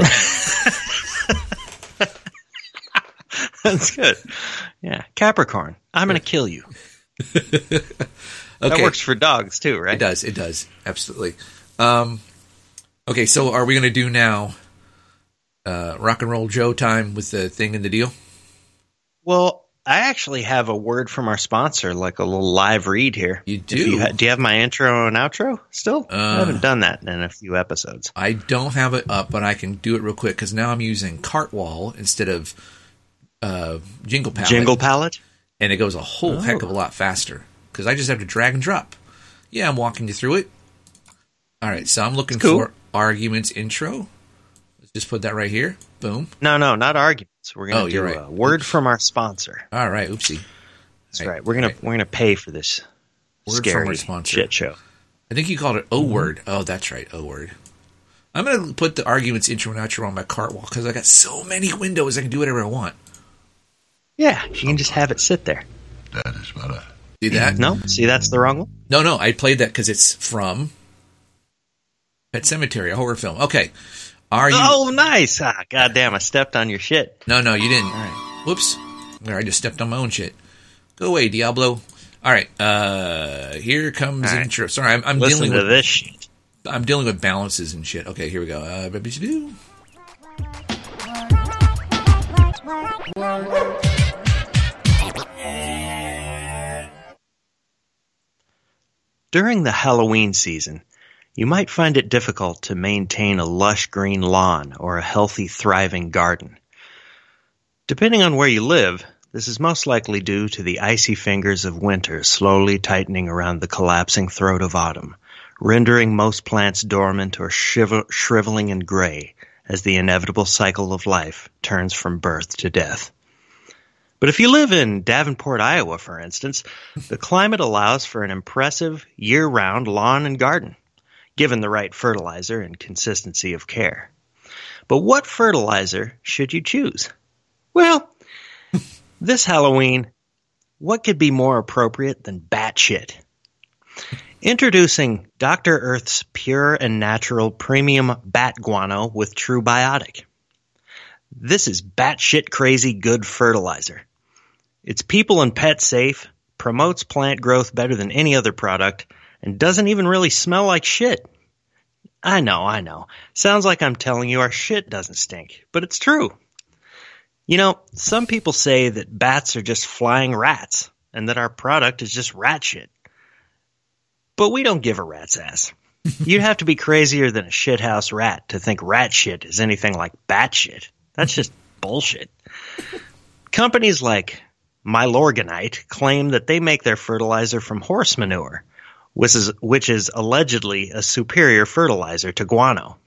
That's good. Yeah, Capricorn. I'm going to kill you. Okay. That works for dogs too, right? It does. It does. Absolutely. Um, okay, so are we going to do now uh, Rock and Roll Joe time with the thing and the deal? Well, I actually have a word from our sponsor, like a little live read here. You do? You ha- do you have my intro and outro still? Uh, I haven't done that in a few episodes. I don't have it up, but I can do it real quick because now I'm using Cartwall instead of uh, Jingle Palette. Jingle Palette? And it goes a whole Oh. heck of a lot faster because I just have to drag and drop. Yeah, I'm walking you through it. All right, so I'm looking cool. for arguments intro. Let's just put that right here. Boom. No, no, not arguments. We're going to Oh, do you're right. a word from our sponsor. All right, oopsie. That's All right. We're gonna right. we're gonna pay for this Word from scary our sponsor. shit show. I think you called it O word. Oh, that's right, O word. I'm going to put the arguments intro and outro on my Cartwall because I got so many windows I can do whatever I want. Yeah, you can just have it sit there. That is better. See that? No, see that's the wrong one. No, no, I played that because it's from Pet Sematary, a horror film. Okay. Are you... Oh, nice! Ah, goddamn, I stepped on your shit. No, no, you didn't. All right. Whoops. There, I just stepped on my own shit. Go away, Diablo. All right. Uh, here comes All right. intro. Sorry, I'm, I'm Listen dealing to with this shit. I'm dealing with balances and shit. Okay, here we go. Uh, During the Halloween season, you might find it difficult to maintain a lush green lawn or a healthy, thriving garden. Depending on where you live, this is most likely due to the icy fingers of winter slowly tightening around the collapsing throat of autumn, rendering most plants dormant or shrivel- shriveling and gray as the inevitable cycle of life turns from birth to death. But if you live in Davenport, Iowa, for instance, the climate allows for an impressive year-round lawn and garden, given the right fertilizer and consistency of care. But what fertilizer should you choose? Well, this Halloween, what could be more appropriate than bat shit? Introducing Doctor Earth's pure and natural premium bat guano with True Biotic. This is batshit crazy good fertilizer. It's people and pet safe, promotes plant growth better than any other product, and doesn't even really smell like shit. I know, I know. Sounds like I'm telling you our shit doesn't stink, but it's true. You know, some people say that bats are just flying rats, and that our product is just rat shit. But we don't give a rat's ass. You'd have to be crazier than a shithouse rat to think rat shit is anything like bat shit. That's just bullshit. Companies like Milorganite claim that they make their fertilizer from horse manure, which is, which is allegedly a superior fertilizer to guano.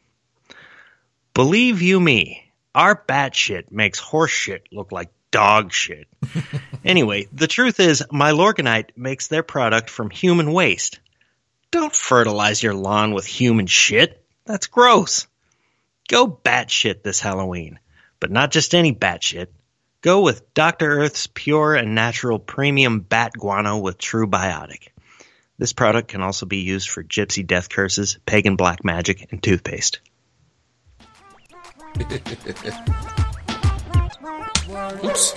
Believe you me, our bat shit makes horse shit look like dog shit. Anyway, the truth is Milorganite makes their product from human waste. Don't fertilize your lawn with human shit. That's gross. Go bat shit this Halloween. But not just any bat shit. Go with Doctor Earth's pure and natural premium bat guano with True Biotic. This product can also be used for gypsy death curses, pagan black magic, and toothpaste. Oops.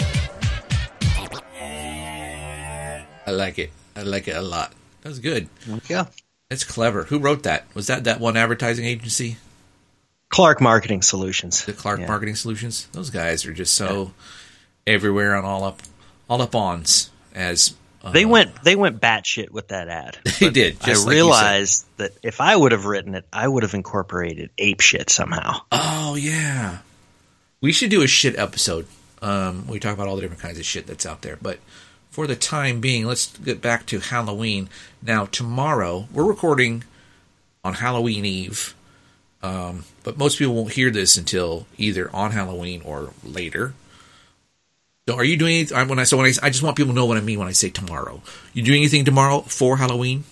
I like it. I like it a lot. That was good. Yeah. That's clever. Who wrote that? Was that that one advertising agency? Clark Marketing Solutions. The Clark Yeah. Marketing Solutions. Those guys are just so everywhere on all up, all up ons. As uh, They went they went batshit with that ad. They did. I Just like you realized that if I would have written it, I would have incorporated ape shit somehow. Oh yeah, we should do a shit episode. Um, we talk about all the different kinds of shit that's out there. But for the time being, let's get back to Halloween. Now tomorrow we're recording on Halloween Eve. Um, but most people won't hear this until either on Halloween or later. So are you doing anything when I so when I I just want people to know what I mean when I say tomorrow. You doing anything tomorrow for Halloween?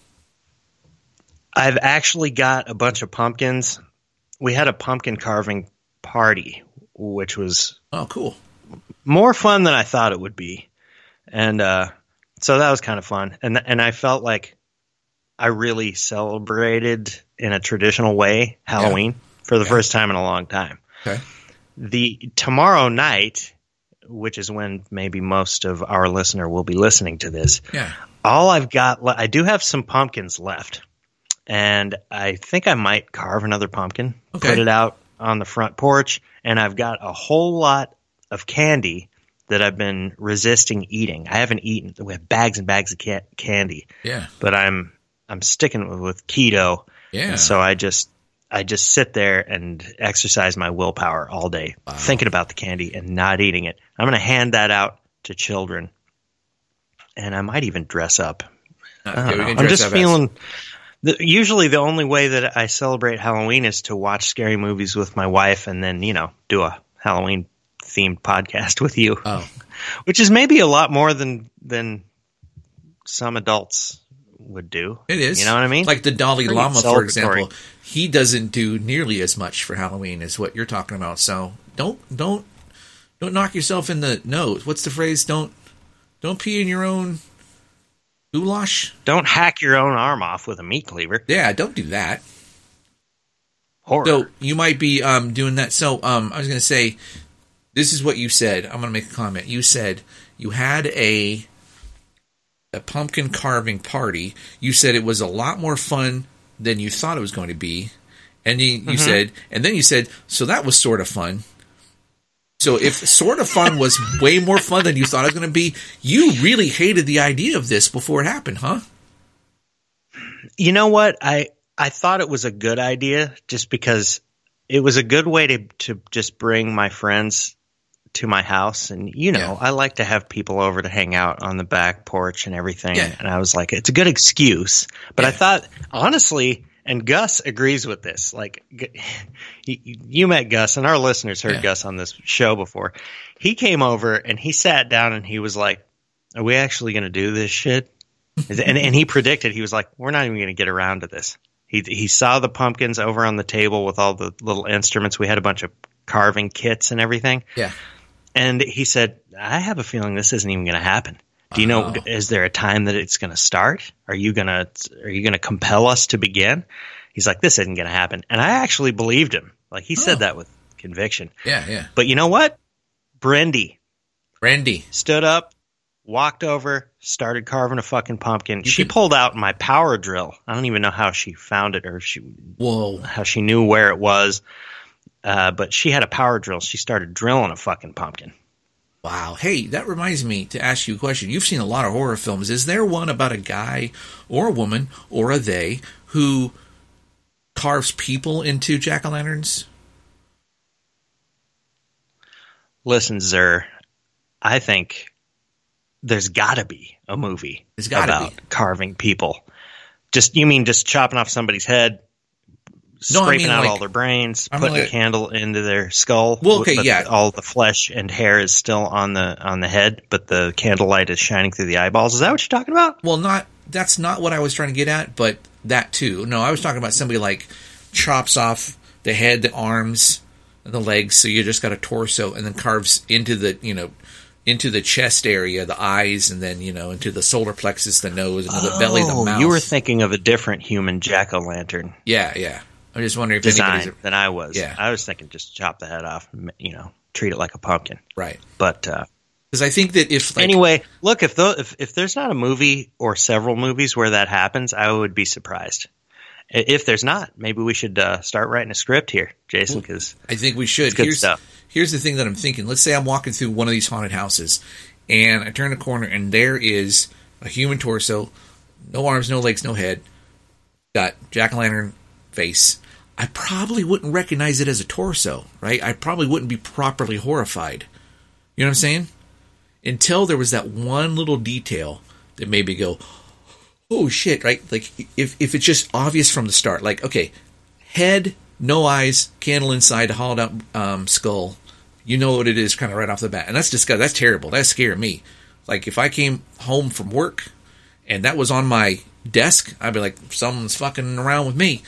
I've actually got a bunch of pumpkins. We had a pumpkin carving party, which was oh cool, more fun than I thought it would be, and uh, so that was kind of fun. And and I felt like I really celebrated in a traditional way Halloween yeah. for the yeah. first time in a long time. Okay. The tomorrow night, which is when maybe most of our listener will be listening to this. Yeah. All I've got, le- I do have some pumpkins left, and I think I might carve another pumpkin, okay. put it out on the front porch, and I've got a whole lot of candy that I've been resisting eating. I haven't eaten. We have bags and bags of ca- candy. Yeah. But I'm I'm sticking with, with keto. Yeah. And so I just I just sit there and exercise my willpower all day, wow. thinking about the candy and not eating it. I'm going to hand that out to children, and I might even dress up. Uh, I yeah, I'm just feeling. The, usually, the only way that I celebrate Halloween is to watch scary movies with my wife, and then you know do a Halloween themed podcast with you. Oh, which is maybe a lot more than than some adults would do. It is. You know what I mean? Like the Dalai Pretty Lama, for example, celebratory. he doesn't do nearly as much for Halloween as what you're talking about. So don't don't don't knock yourself in the nose. What's the phrase? Don't don't pee in your own goulash. Don't hack your own arm off with a meat cleaver. Yeah, don't do that. Horror. So you might be um, doing that. So um, I was going to say, this is what you said. I'm going to make a comment. You said you had a a pumpkin carving party. You said it was a lot more fun than you thought it was going to be. And you, you mm-hmm. said, and then you said, so that was sort of fun. So if sort of fun was way more fun than you thought it was going to be, you really hated the idea of this before it happened, huh? You know what? I, I thought it was a good idea just because it was a good way to, to just bring my friends to my house. And, you know, yeah. I like to have people over to hang out on the back porch and everything. Yeah. And I was like, it's a good excuse. But yeah. I thought, honestly, and Gus agrees with this. Like, you met Gus, and our listeners heard yeah. Gus on this show before. He came over, and he sat down, and he was like, are we actually going to do this shit? and, and he predicted, he was like, we're not even going to get around to this. He he saw the pumpkins over on the table with all the little instruments. We had a bunch of carving kits and everything. Yeah. And he said, I have a feeling this isn't even going to happen. Do you know, oh. is there a time that it's going to start? Are you going to, are you going to compel us to begin? He's like, this isn't going to happen. And I actually believed him. Like he oh. said that with conviction. Yeah, yeah. But you know what? Brendy. Brendy. Stood up, walked over, started carving a fucking pumpkin. You she could... pulled out my power drill. I don't even know how she found it or she, Whoa. how she knew where it was. Uh, but she had a power drill. She started drilling a fucking pumpkin. Wow. Hey, that reminds me to ask you a question. You've seen a lot of horror films. Is there one about a guy or a woman or a they who carves people into jack-o'-lanterns? Listen, Zer, I think there's got to be a movie there's gotta about be. carving people. Just you mean just chopping off somebody's head? No, Scraping I mean, out like, all their brains, I mean, putting like, a candle into their skull. Well, okay, but yeah. all the flesh and hair is still on the on the head, but the candlelight is shining through the eyeballs. Is that what you're talking about? Well, not that's not what I was trying to get at, but that too. No, I was talking about somebody like chops off the head, the arms, and the legs, so you just got a torso, and then carves into the you know into the chest area, the eyes, and then you know into the solar plexus, the nose, and the oh, belly, the mouth. You were thinking of a different human jack-o'-lantern. Yeah, yeah. I'm just wondering if design anybody's than I was. Yeah. I was thinking just chop the head off, you know, treat it like a pumpkin. Right. But uh, because I think that if like, anyway, look if, the, if if there's not a movie or several movies where that happens, I would be surprised. If there's not, maybe we should uh, start writing a script here, Jason. Because I think we should. Good here's, stuff. Here's the thing that I'm thinking. Let's say I'm walking through one of these haunted houses, and I turn the corner, and there is a human torso, no arms, no legs, no head, got jack-o'-lantern face. I probably wouldn't recognize it as a torso, right? I probably wouldn't be properly horrified. You know what I'm saying? Until there was that one little detail that made me go, oh shit, right? Like, if, if it's just obvious from the start, like, okay, head, no eyes, candle inside, a hollowed out um, skull, you know what it is kind of right off the bat. And that's disgusting. That's terrible. That scared me. Like, if I came home from work and that was on my desk, I'd be like, someone's fucking around with me.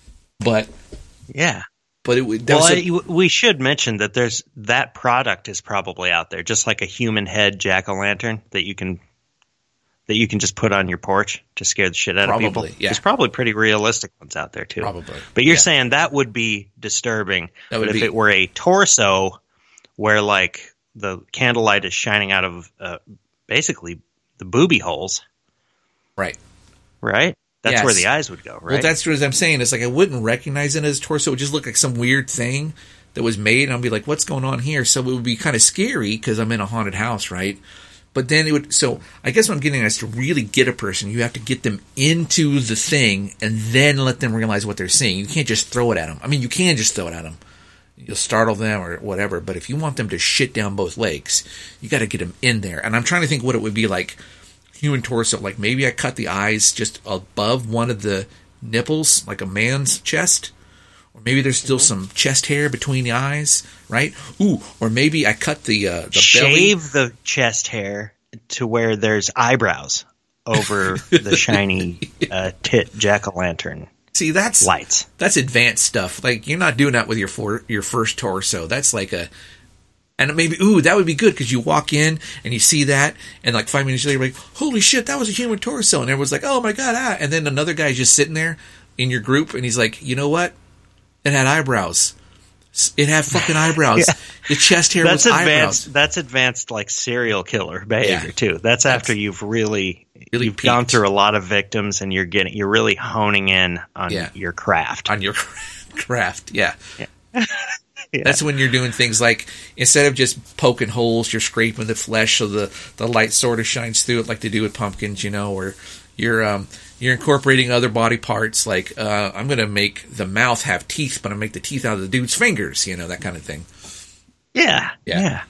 But yeah. But it would. Well, a, I, we should mention that there's that product is probably out there, just like a human head jack-o'-lantern that you can that you can just put on your porch to scare the shit out probably, of people. Yeah. There's probably pretty realistic ones out there too. Probably. But you're yeah. saying that would be disturbing. That would but if be, it were a torso where like the candlelight is shining out of uh, basically the booby holes, right? Right. That's yes. where the eyes would go, right? Well, that's what I'm saying. It's like I wouldn't recognize it as torso. It would just look like some weird thing that was made, and I'd be like, what's going on here? So it would be kind of scary because I'm in a haunted house, right? But then it would, so I guess what I'm getting at is to really get a person, you have to get them into the thing and then let them realize what they're seeing. You can't just throw it at them. I mean, you can just throw it at them. You'll startle them or whatever, but if you want them to shit down both legs, you got to get them in there. And I'm trying to think what it would be like. Human torso, like maybe I cut the eyes just above one of the nipples, like a man's chest, or maybe there's still mm-hmm. some chest hair between the eyes, right? Ooh, or maybe I cut the uh, the shave belly. the chest hair to where there's eyebrows over the shiny uh, tit jack-o'-lantern. See, that's lights. That's advanced stuff. Like you're not doing that with your for, your first torso. That's like a. And maybe, ooh, that would be good because you walk in and you see that, and like five minutes later, you're like, holy shit, that was a human torso. And everyone's like, oh my God, ah. And then another guy's just sitting there in your group, and he's like, you know what? It had eyebrows. It had fucking eyebrows. Yeah. The chest hair that's was advanced, eyebrows. That's advanced, like serial killer behavior, yeah. too. That's, that's after you've really, really you've peaked. gone through a lot of victims, and you're getting, you're really honing in on yeah. your craft. On your craft, yeah. yeah. Yeah. That's when you're doing things like, instead of just poking holes, you're scraping the flesh so the, the light sort of shines through it like they do with pumpkins, you know, or you're um, you're incorporating other body parts like, uh, I'm going to make the mouth have teeth, but I'm going to make the teeth out of the dude's fingers, you know, that kind of thing. Yeah, yeah. yeah.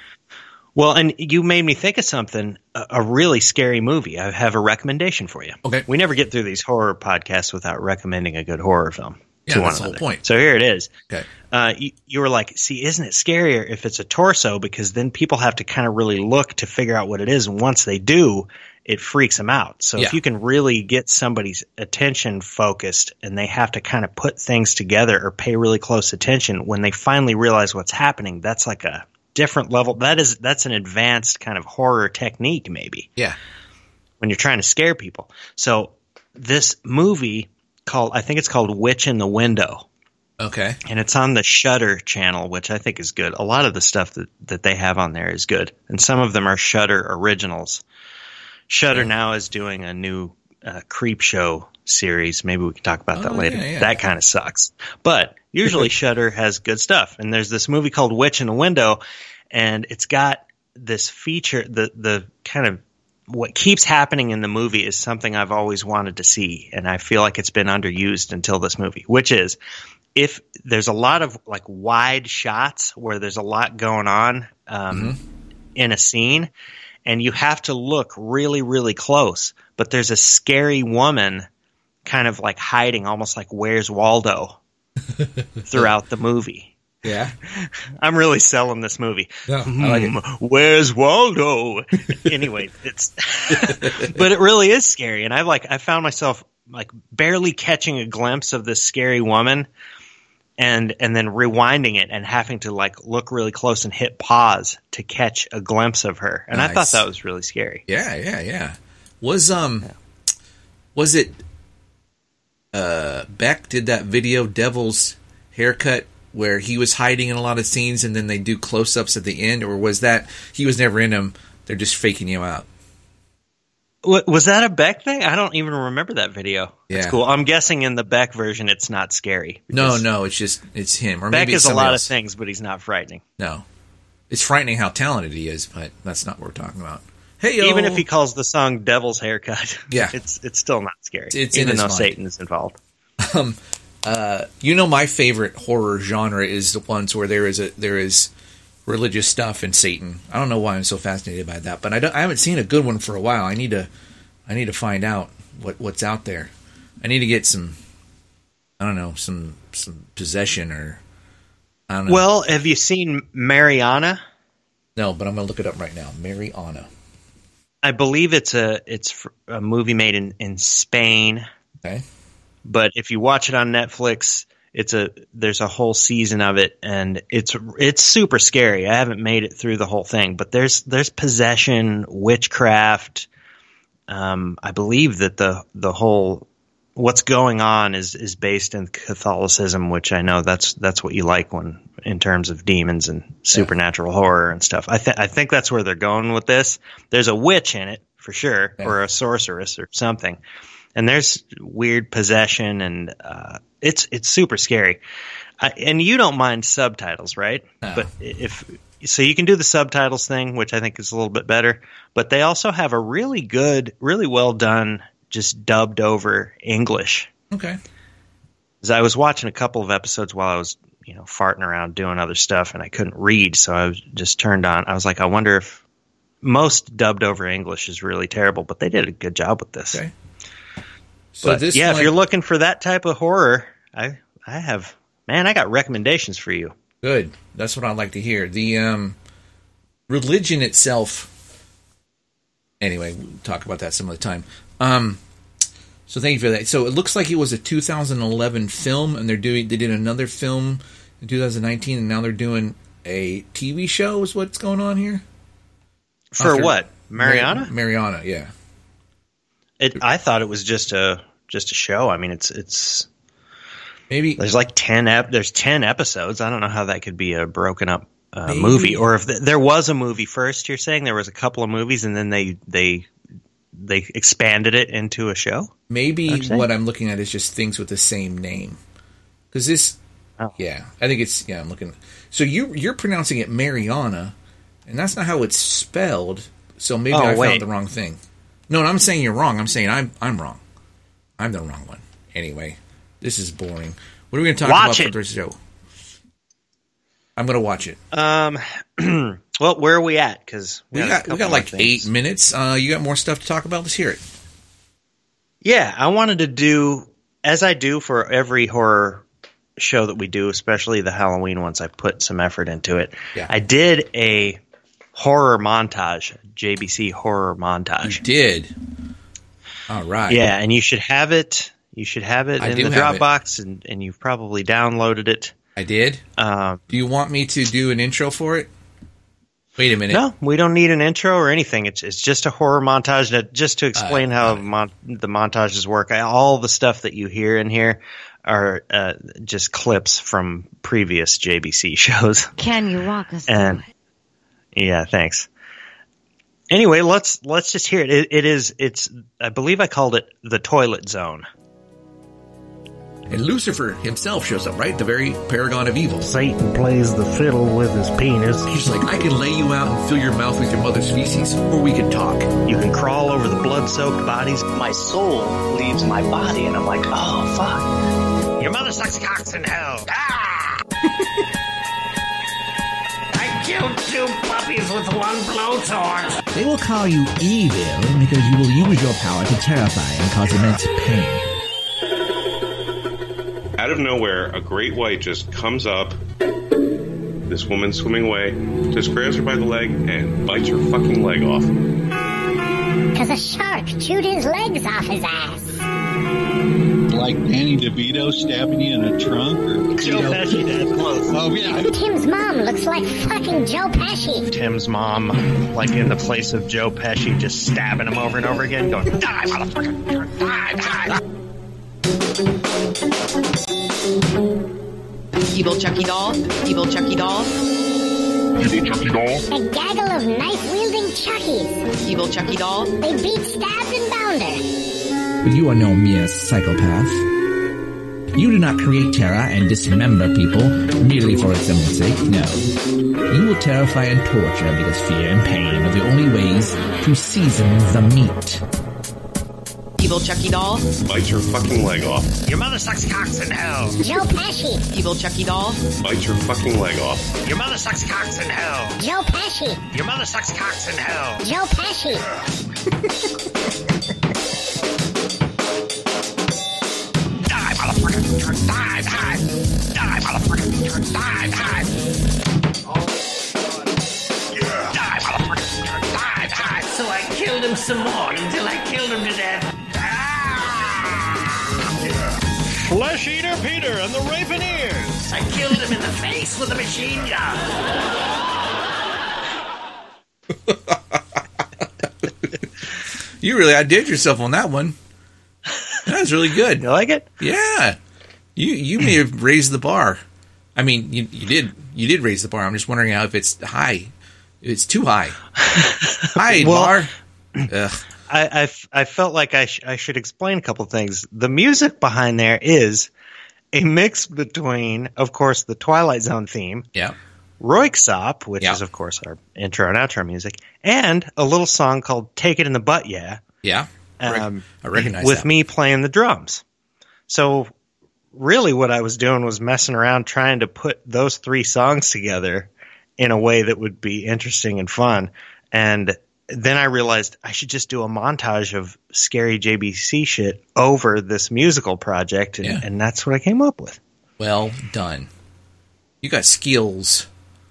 Well, and you made me think of something, a, a really scary movie. I have a recommendation for you. Okay. We never get through these horror podcasts without recommending a good horror film. Yeah, to that's one the whole point. So here it is. Okay. Uh, you, you were like, see, isn't it scarier if it's a torso? Because then people have to kind of really look to figure out what it is. And once they do, it freaks them out. So yeah. if you can really get somebody's attention focused and they have to kind of put things together or pay really close attention, when they finally realize what's happening, that's like a different level. That is, that's an advanced kind of horror technique, maybe. Yeah. When you're trying to scare people. So this movie called, I think it's called Witch in the Window. Okay. And it's on the Shudder channel, which I think is good. A lot of the stuff that, that they have on there is good. And some of them are Shudder originals. Shudder yeah. now is doing a new uh, Creep Show series. Maybe we can talk about oh, that later. Yeah, yeah. That kind of sucks. But usually Shudder has good stuff. And there's this movie called Witch in the Window, and it's got this feature, the the kind of what keeps happening in the movie is something I've always wanted to see, and I feel like it's been underused until this movie, which is if there's a lot of like wide shots where there's a lot going on um, mm-hmm. in a scene, and you have to look really, really close, but there's a scary woman kind of like hiding, almost like Where's Waldo throughout the movie. Yeah. I'm really selling this movie. No, I like it. Where's Waldo? Anyway, it's but it really is scary, and I like I found myself like barely catching a glimpse of this scary woman, and and then rewinding it and having to like look really close and hit pause to catch a glimpse of her. And nice. I thought that was really scary. Yeah, yeah, yeah. Was um yeah. was it uh Beck did that video Devil's Haircut where he was hiding in a lot of scenes and then they do close-ups at the end, or was that he was never in them, they're just faking you out? What, was that a Beck thing? I don't even remember that video. That's yeah. cool. I'm guessing in the Beck version it's not scary. No, no, it's just it's him. Or Beck maybe is it's a lot else. of things, but he's not frightening. No. It's frightening how talented he is, but that's not what we're talking about. Hey, yo. Even if he calls the song Devil's Haircut, yeah. it's it's still not scary. It's even in though mind. Satan is involved. Um Uh, you know, my favorite horror genre is the ones where there is a there is religious stuff and Satan. I don't know why I'm so fascinated by that, but I, don't, I haven't seen a good one for a while. I need to I need to find out what, what's out there. I need to get some I don't know some some possession or I don't know. Well, have you seen Mariana? No, but I'm going to look it up right now. Mariana. I believe it's a it's a movie made in, in Spain. Okay. But if you watch it on Netflix, it's a there's a whole season of it, and it's it's super scary. I haven't made it through the whole thing, but there's there's possession, witchcraft. Um, I believe that the the whole what's going on is is based in Catholicism, which I know that's that's what you like when in terms of demons and supernatural yeah. horror and stuff. I th- I think that's where they're going with this. There's a witch in it for sure, yeah. or a sorceress or something, and there's weird possession, and uh, it's it's super scary. I, and you don't mind subtitles, right? No. But if so, you can do the subtitles thing, which I think is a little bit better. But they also have a really good, really well done, just dubbed over English. Okay. Because I was watching a couple of episodes while I was, you know, farting around doing other stuff, and I couldn't read, so I was just turned on. I was like, I wonder if most dubbed over English is really terrible, but they did a good job with this. Okay. So but, this yeah, might... if you're looking for that type of horror, I I have man, I got recommendations for you. Good. That's what I like to hear. The um, religion itself. Anyway, we'll talk about that some other time. Um, so thank you for that. So it looks like it was a two thousand eleven film, and they're doing they did another film in two thousand nineteen, and now they're doing a T V show. Is what's going on here? For After what? Mariana? Mar- Mariana, yeah. It. I thought it was just a just a show. I mean, it's it's maybe there's like ten ep- there's ten episodes. I don't know how that could be a broken up uh, movie, or if th- there was a movie first. You're saying there was a couple of movies, and then they they they expanded it into a show. Maybe what I'm looking at is just things with the same name. Because this, oh. yeah, I think it's yeah. I'm looking. So you you're pronouncing it Mariana, and that's not how it's spelled. So maybe oh, I wait. found the wrong thing. No, I'm saying you're wrong. I'm saying I'm I'm wrong. I'm the wrong one. Anyway, this is boring. What are we going to talk watch about it. for this show? I'm going to watch it. Um. Well, where are we at? Because we, we got we got like eight minutes. Uh, you got more stuff to talk about? Let's hear it. Yeah, I wanted to do as I do for every horror show that we do, especially the Halloween ones. I put some effort into it. Yeah. I did a horror montage, J B C horror montage. You did. All right. Yeah, and you should have it. You should have it I in do the have Dropbox, and, and you've probably downloaded it. I did. Um, do you want me to do an intro for it? Wait a minute. No, we don't need an intro or anything. It's it's just a horror montage that just to explain uh, how mon- the montages work. I, all the stuff that you hear in here are uh, just clips from previous J B C shows. Can you walk us and, through it? Yeah, thanks. Anyway, let's let's just hear it. it. It is it's I believe I called it the Toilet Zone. And Lucifer himself shows up, right? The very paragon of evil. Satan plays the fiddle with his penis. He's like, I can lay you out and fill your mouth with your mother's feces, or we can talk. You can crawl over the blood-soaked bodies. My soul leaves my body, and I'm like, oh, fuck. Your mother sucks cocks in hell. Ah! I killed two puppies with one blowtorch. They will call you evil because you will use your power to terrify and cause immense pain. Out of nowhere, a great white just comes up. This woman swimming away, just grabs her by the leg and bites her fucking leg off. Cause a shark chewed his legs off his ass. Like Danny DeVito stabbing you in a trunk? Or Joe Pesci, that's close. Oh, yeah. Tim's mom looks like fucking Joe Pesci. Tim's mom, like in the place of Joe Pesci, just stabbing him over and over again, going, die, motherfucker! Die, die! Evil Chucky doll, evil Chucky doll. Evil Chucky doll. A gaggle of knife-wielding Chuckies. Evil Chucky doll. They beat, stabbed, and bound her. But you are no mere psychopath. You do not create terror and dismember people merely for its own sake, no. You will terrify and torture because fear and pain are the only ways to season the meat. Evil Chucky doll. Bites her fucking leg off. Your mother sucks cocks in hell. Joe Pesci. Evil Chucky doll. Bites her fucking leg off. Your mother sucks cocks in hell. Joe Pesci. Your mother sucks cocks in hell. Joe Pesci. Die, motherfucker. Die, die. Die, motherfucker. Die, die. some more until I killed him to death. Flesh Eater Peter and the Raveneers. I killed him in the face with a machine gun. You really outdid yourself on that one. That was really good. You like it? Yeah. You you may have raised the bar. I mean, you you did you did raise the bar. I'm just wondering how if it's high. If it's too high. High Well, bar. Ugh. I, I, I felt like I, sh- I should explain a couple things. The music behind there is a mix between, of course, the Twilight Zone theme, Yeah. Roixop, which Yeah. is, of course, our intro and outro music, and a little song called Take It in the Butt, Yeah. Yeah. I rec- Um, I recognize with that. me playing the drums. So really what I was doing was messing around trying to put those three songs together in a way that would be interesting and fun. And then I realized I should just do a montage of scary J B C shit over this musical project, and, Yeah. and that's what I came up with. Well done. You got skills.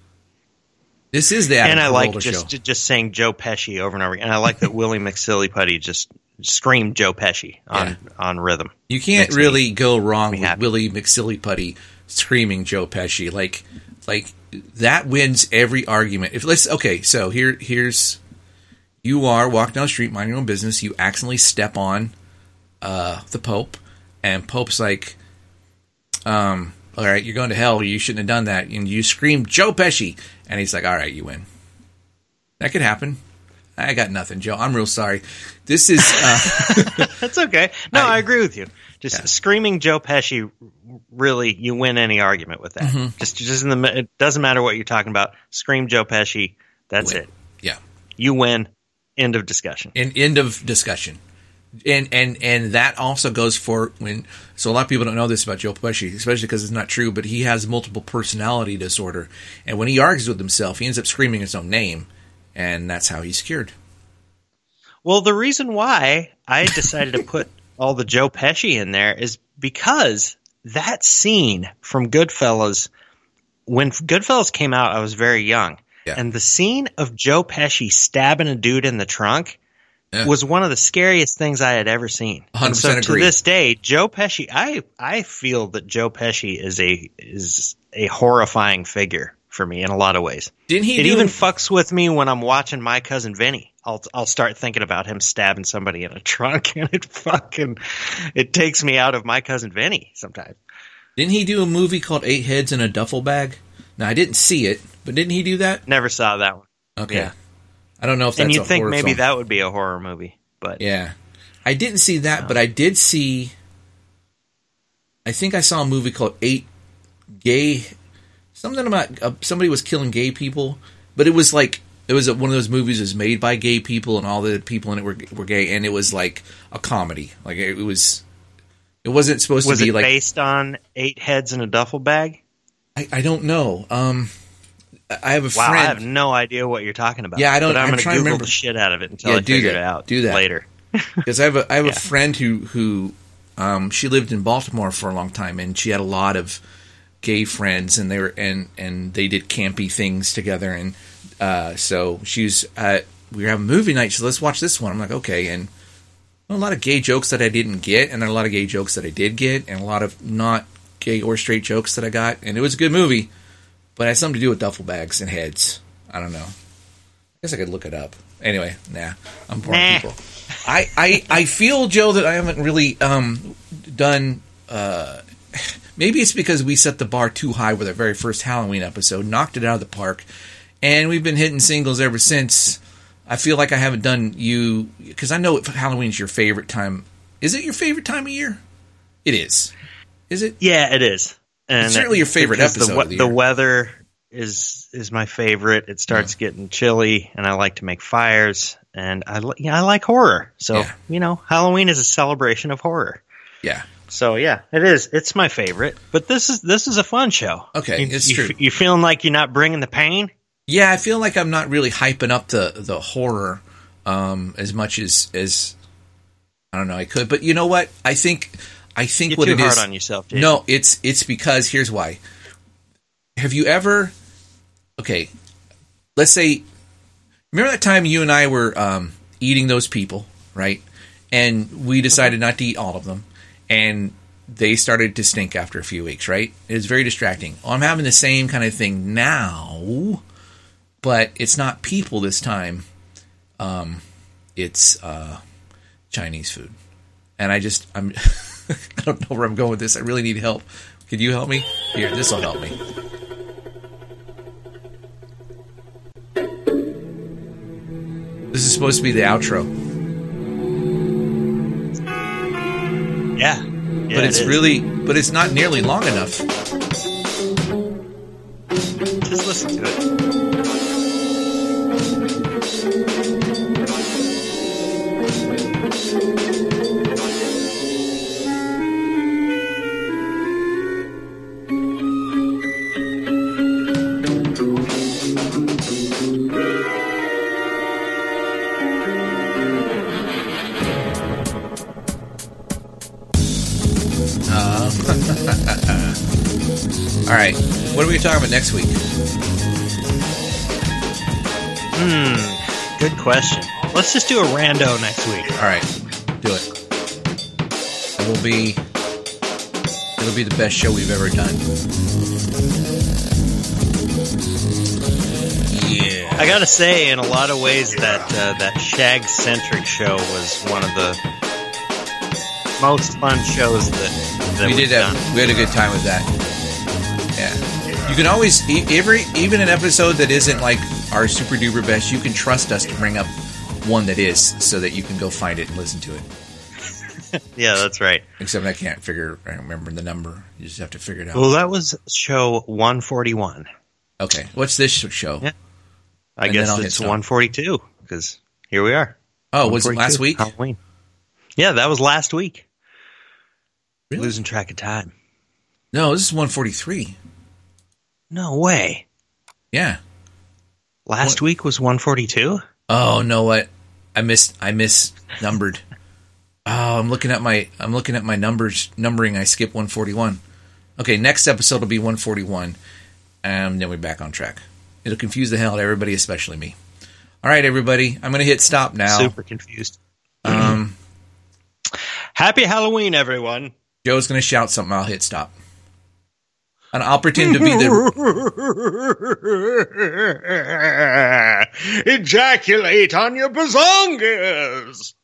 This is the Adam and I like Carolla just show. just saying Joe Pesci over and over again. And I like that Willie McSillyputty just screamed Joe Pesci on, Yeah. on rhythm. You can't Makes really me- go wrong me with happy. Willie McSillyputty screaming Joe Pesci. Like, like that wins every argument. If let's okay, so here, here's you are walking down the street, minding your own business. You accidentally step on uh, the Pope, and Pope's like, um, "All right, you're going to hell. You shouldn't have done that." And you scream Joe Pesci, and he's like, "All right, you win." That could happen. I got nothing, Joe. I'm real sorry. This is uh, That's okay. No, I, I- agree with you. Just Yeah. screaming Joe Pesci, really, you win any argument with that. Mhm. Just, just in the, mi- it doesn't matter what you're talking about. Scream Joe Pesci. That's Win. it. yeah. You win. End of discussion. End, end of discussion. And and and that also goes for when. So a lot of people don't know this about Joe Pesci, especially because it's not true. But he has multiple personality disorder, and when he argues with himself, he ends up screaming his own name, and that's how he's cured. Well, the reason why I decided to put all the Joe Pesci in there is because that scene from Goodfellas, when Goodfellas came out, I was very young. Yeah. And the scene of Joe Pesci stabbing a dude in the trunk Yeah. was one of the scariest things I had ever seen. one hundred And so percent to agree. this day, Joe Pesci, I I feel that Joe Pesci is a is a horrifying figure for me in a lot of ways. Didn't he It do- even fucks with me when I'm watching My Cousin Vinny. I'll I'll start thinking about him stabbing somebody in a trunk, and it fucking it takes me out of My Cousin Vinny sometimes. Didn't he do a movie called Eight Heads in a Duffel Bag? Now I didn't see it, but didn't he do that? Never saw that one. Okay. Yeah. I don't know if that's And a you'd think horror maybe film. that would be a horror movie, but Yeah. I didn't see that, but I did see. I think I saw a movie called Eight Gay. Something about uh, somebody was killing gay people, but it was like it was a, one of those movies that was made by gay people, and all the people in it were were gay, and it was like a comedy. Like it, it was, it wasn't supposed was to be it like. based on Eight Heads in a Duffel Bag? I, I don't know. Um, I have a Wow, friend. I have no idea what you're talking about. Yeah, I don't- But I'm, I'm going to trying to Google remember. the shit out of it until Yeah, I do figure that. it out. Do that. later. Because I have a I have Yeah. a friend who who um, she lived in Baltimore for a long time, and she had a lot of gay friends, and they were and and they did campy things together, and uh, so she's uh, we were having movie night. She said, "Let's watch this one." I'm like, okay, and a lot of gay jokes that I didn't get, and a lot of gay jokes that I did get, and a lot of not gay or straight jokes that I got, and it was a good movie, but it had something to do with duffel bags and heads. I don't know. I guess I could look it up. Anyway, nah, I'm boring Nah. people. I, I, I feel, Joe, that I haven't really um, done. Uh, maybe it's because we set the bar too high with our very first Halloween episode, knocked it out of the park, and we've been hitting singles ever since. I feel like I haven't done you because I know Halloween's your favorite time. Is it your favorite time of year? It is. Is it? Yeah, it is. And It's certainly your favorite because episode The, we- of the the year. weather is is my favorite. It starts getting chilly, and I like to make fires. And I li- yeah, I like horror. So Yeah. you know, Halloween is a celebration of horror. Yeah. So yeah, it is. It's my favorite. But this is this is a fun show. Okay, you, it's you, true. You feeling like you're not bringing the pain? Yeah, I feel like I'm not really hyping up the the horror um, as much as as I don't know I could. But you know what? I think I think You're what too it hard is. on yourself, Jason. No, it's it's because here's why. Have you ever? Okay, let's say. Remember that time you and I were um, eating those people, right? And we decided not to eat all of them. And they started to stink after a few weeks, right? It was very distracting. Well, I'm having the same kind of thing now, but it's not people this time. Um, it's uh, Chinese food. And I just, I'm, I don't know where I'm going with this. I really need help. Could you help me? Here, this will help me. This is supposed to be the outro. Yeah. yeah but it's it really, but it's not nearly long enough. Just listen to it. All right, what are we talking about next week? Hmm, good question. Let's just do a rando next week. All right, do it. It will be, it'll be the best show we've ever done. Yeah. I gotta say, in a lot of ways, that uh, that Shag-centric show was one of the most fun shows that, that we we've did have. done. We had a good time with that. Yeah, you can always every even an episode that isn't like our super duper best, you can trust us to bring up one that is, so that you can go find it and listen to it. Yeah, that's right. Except I can't figure, I remember the number. You just have to figure it out. Well, that was show one forty-one. Okay, what's this show? Yeah, I And guess then I'll it's hit stop. one forty-two because here we are. Oh, was it last one forty-two, week? Halloween. Yeah, that was last week. Really? Losing track of time. No, this is one forty-three. No way. Yeah. Last what? week was one forty-two? Oh, no, what? I missed I misnumbered. Oh, I'm looking at my I'm looking at my numbers numbering. I skipped one forty-one. Okay, next episode will be one forty-one. And then we're back on track. It'll confuse the hell out of everybody, especially me. All right, everybody. I'm going to hit stop now. Super confused. Um, Happy Halloween, everyone. Joe's going to shout something. I'll hit stop. And I'll pretend to be the... Ejaculate on your bazongas!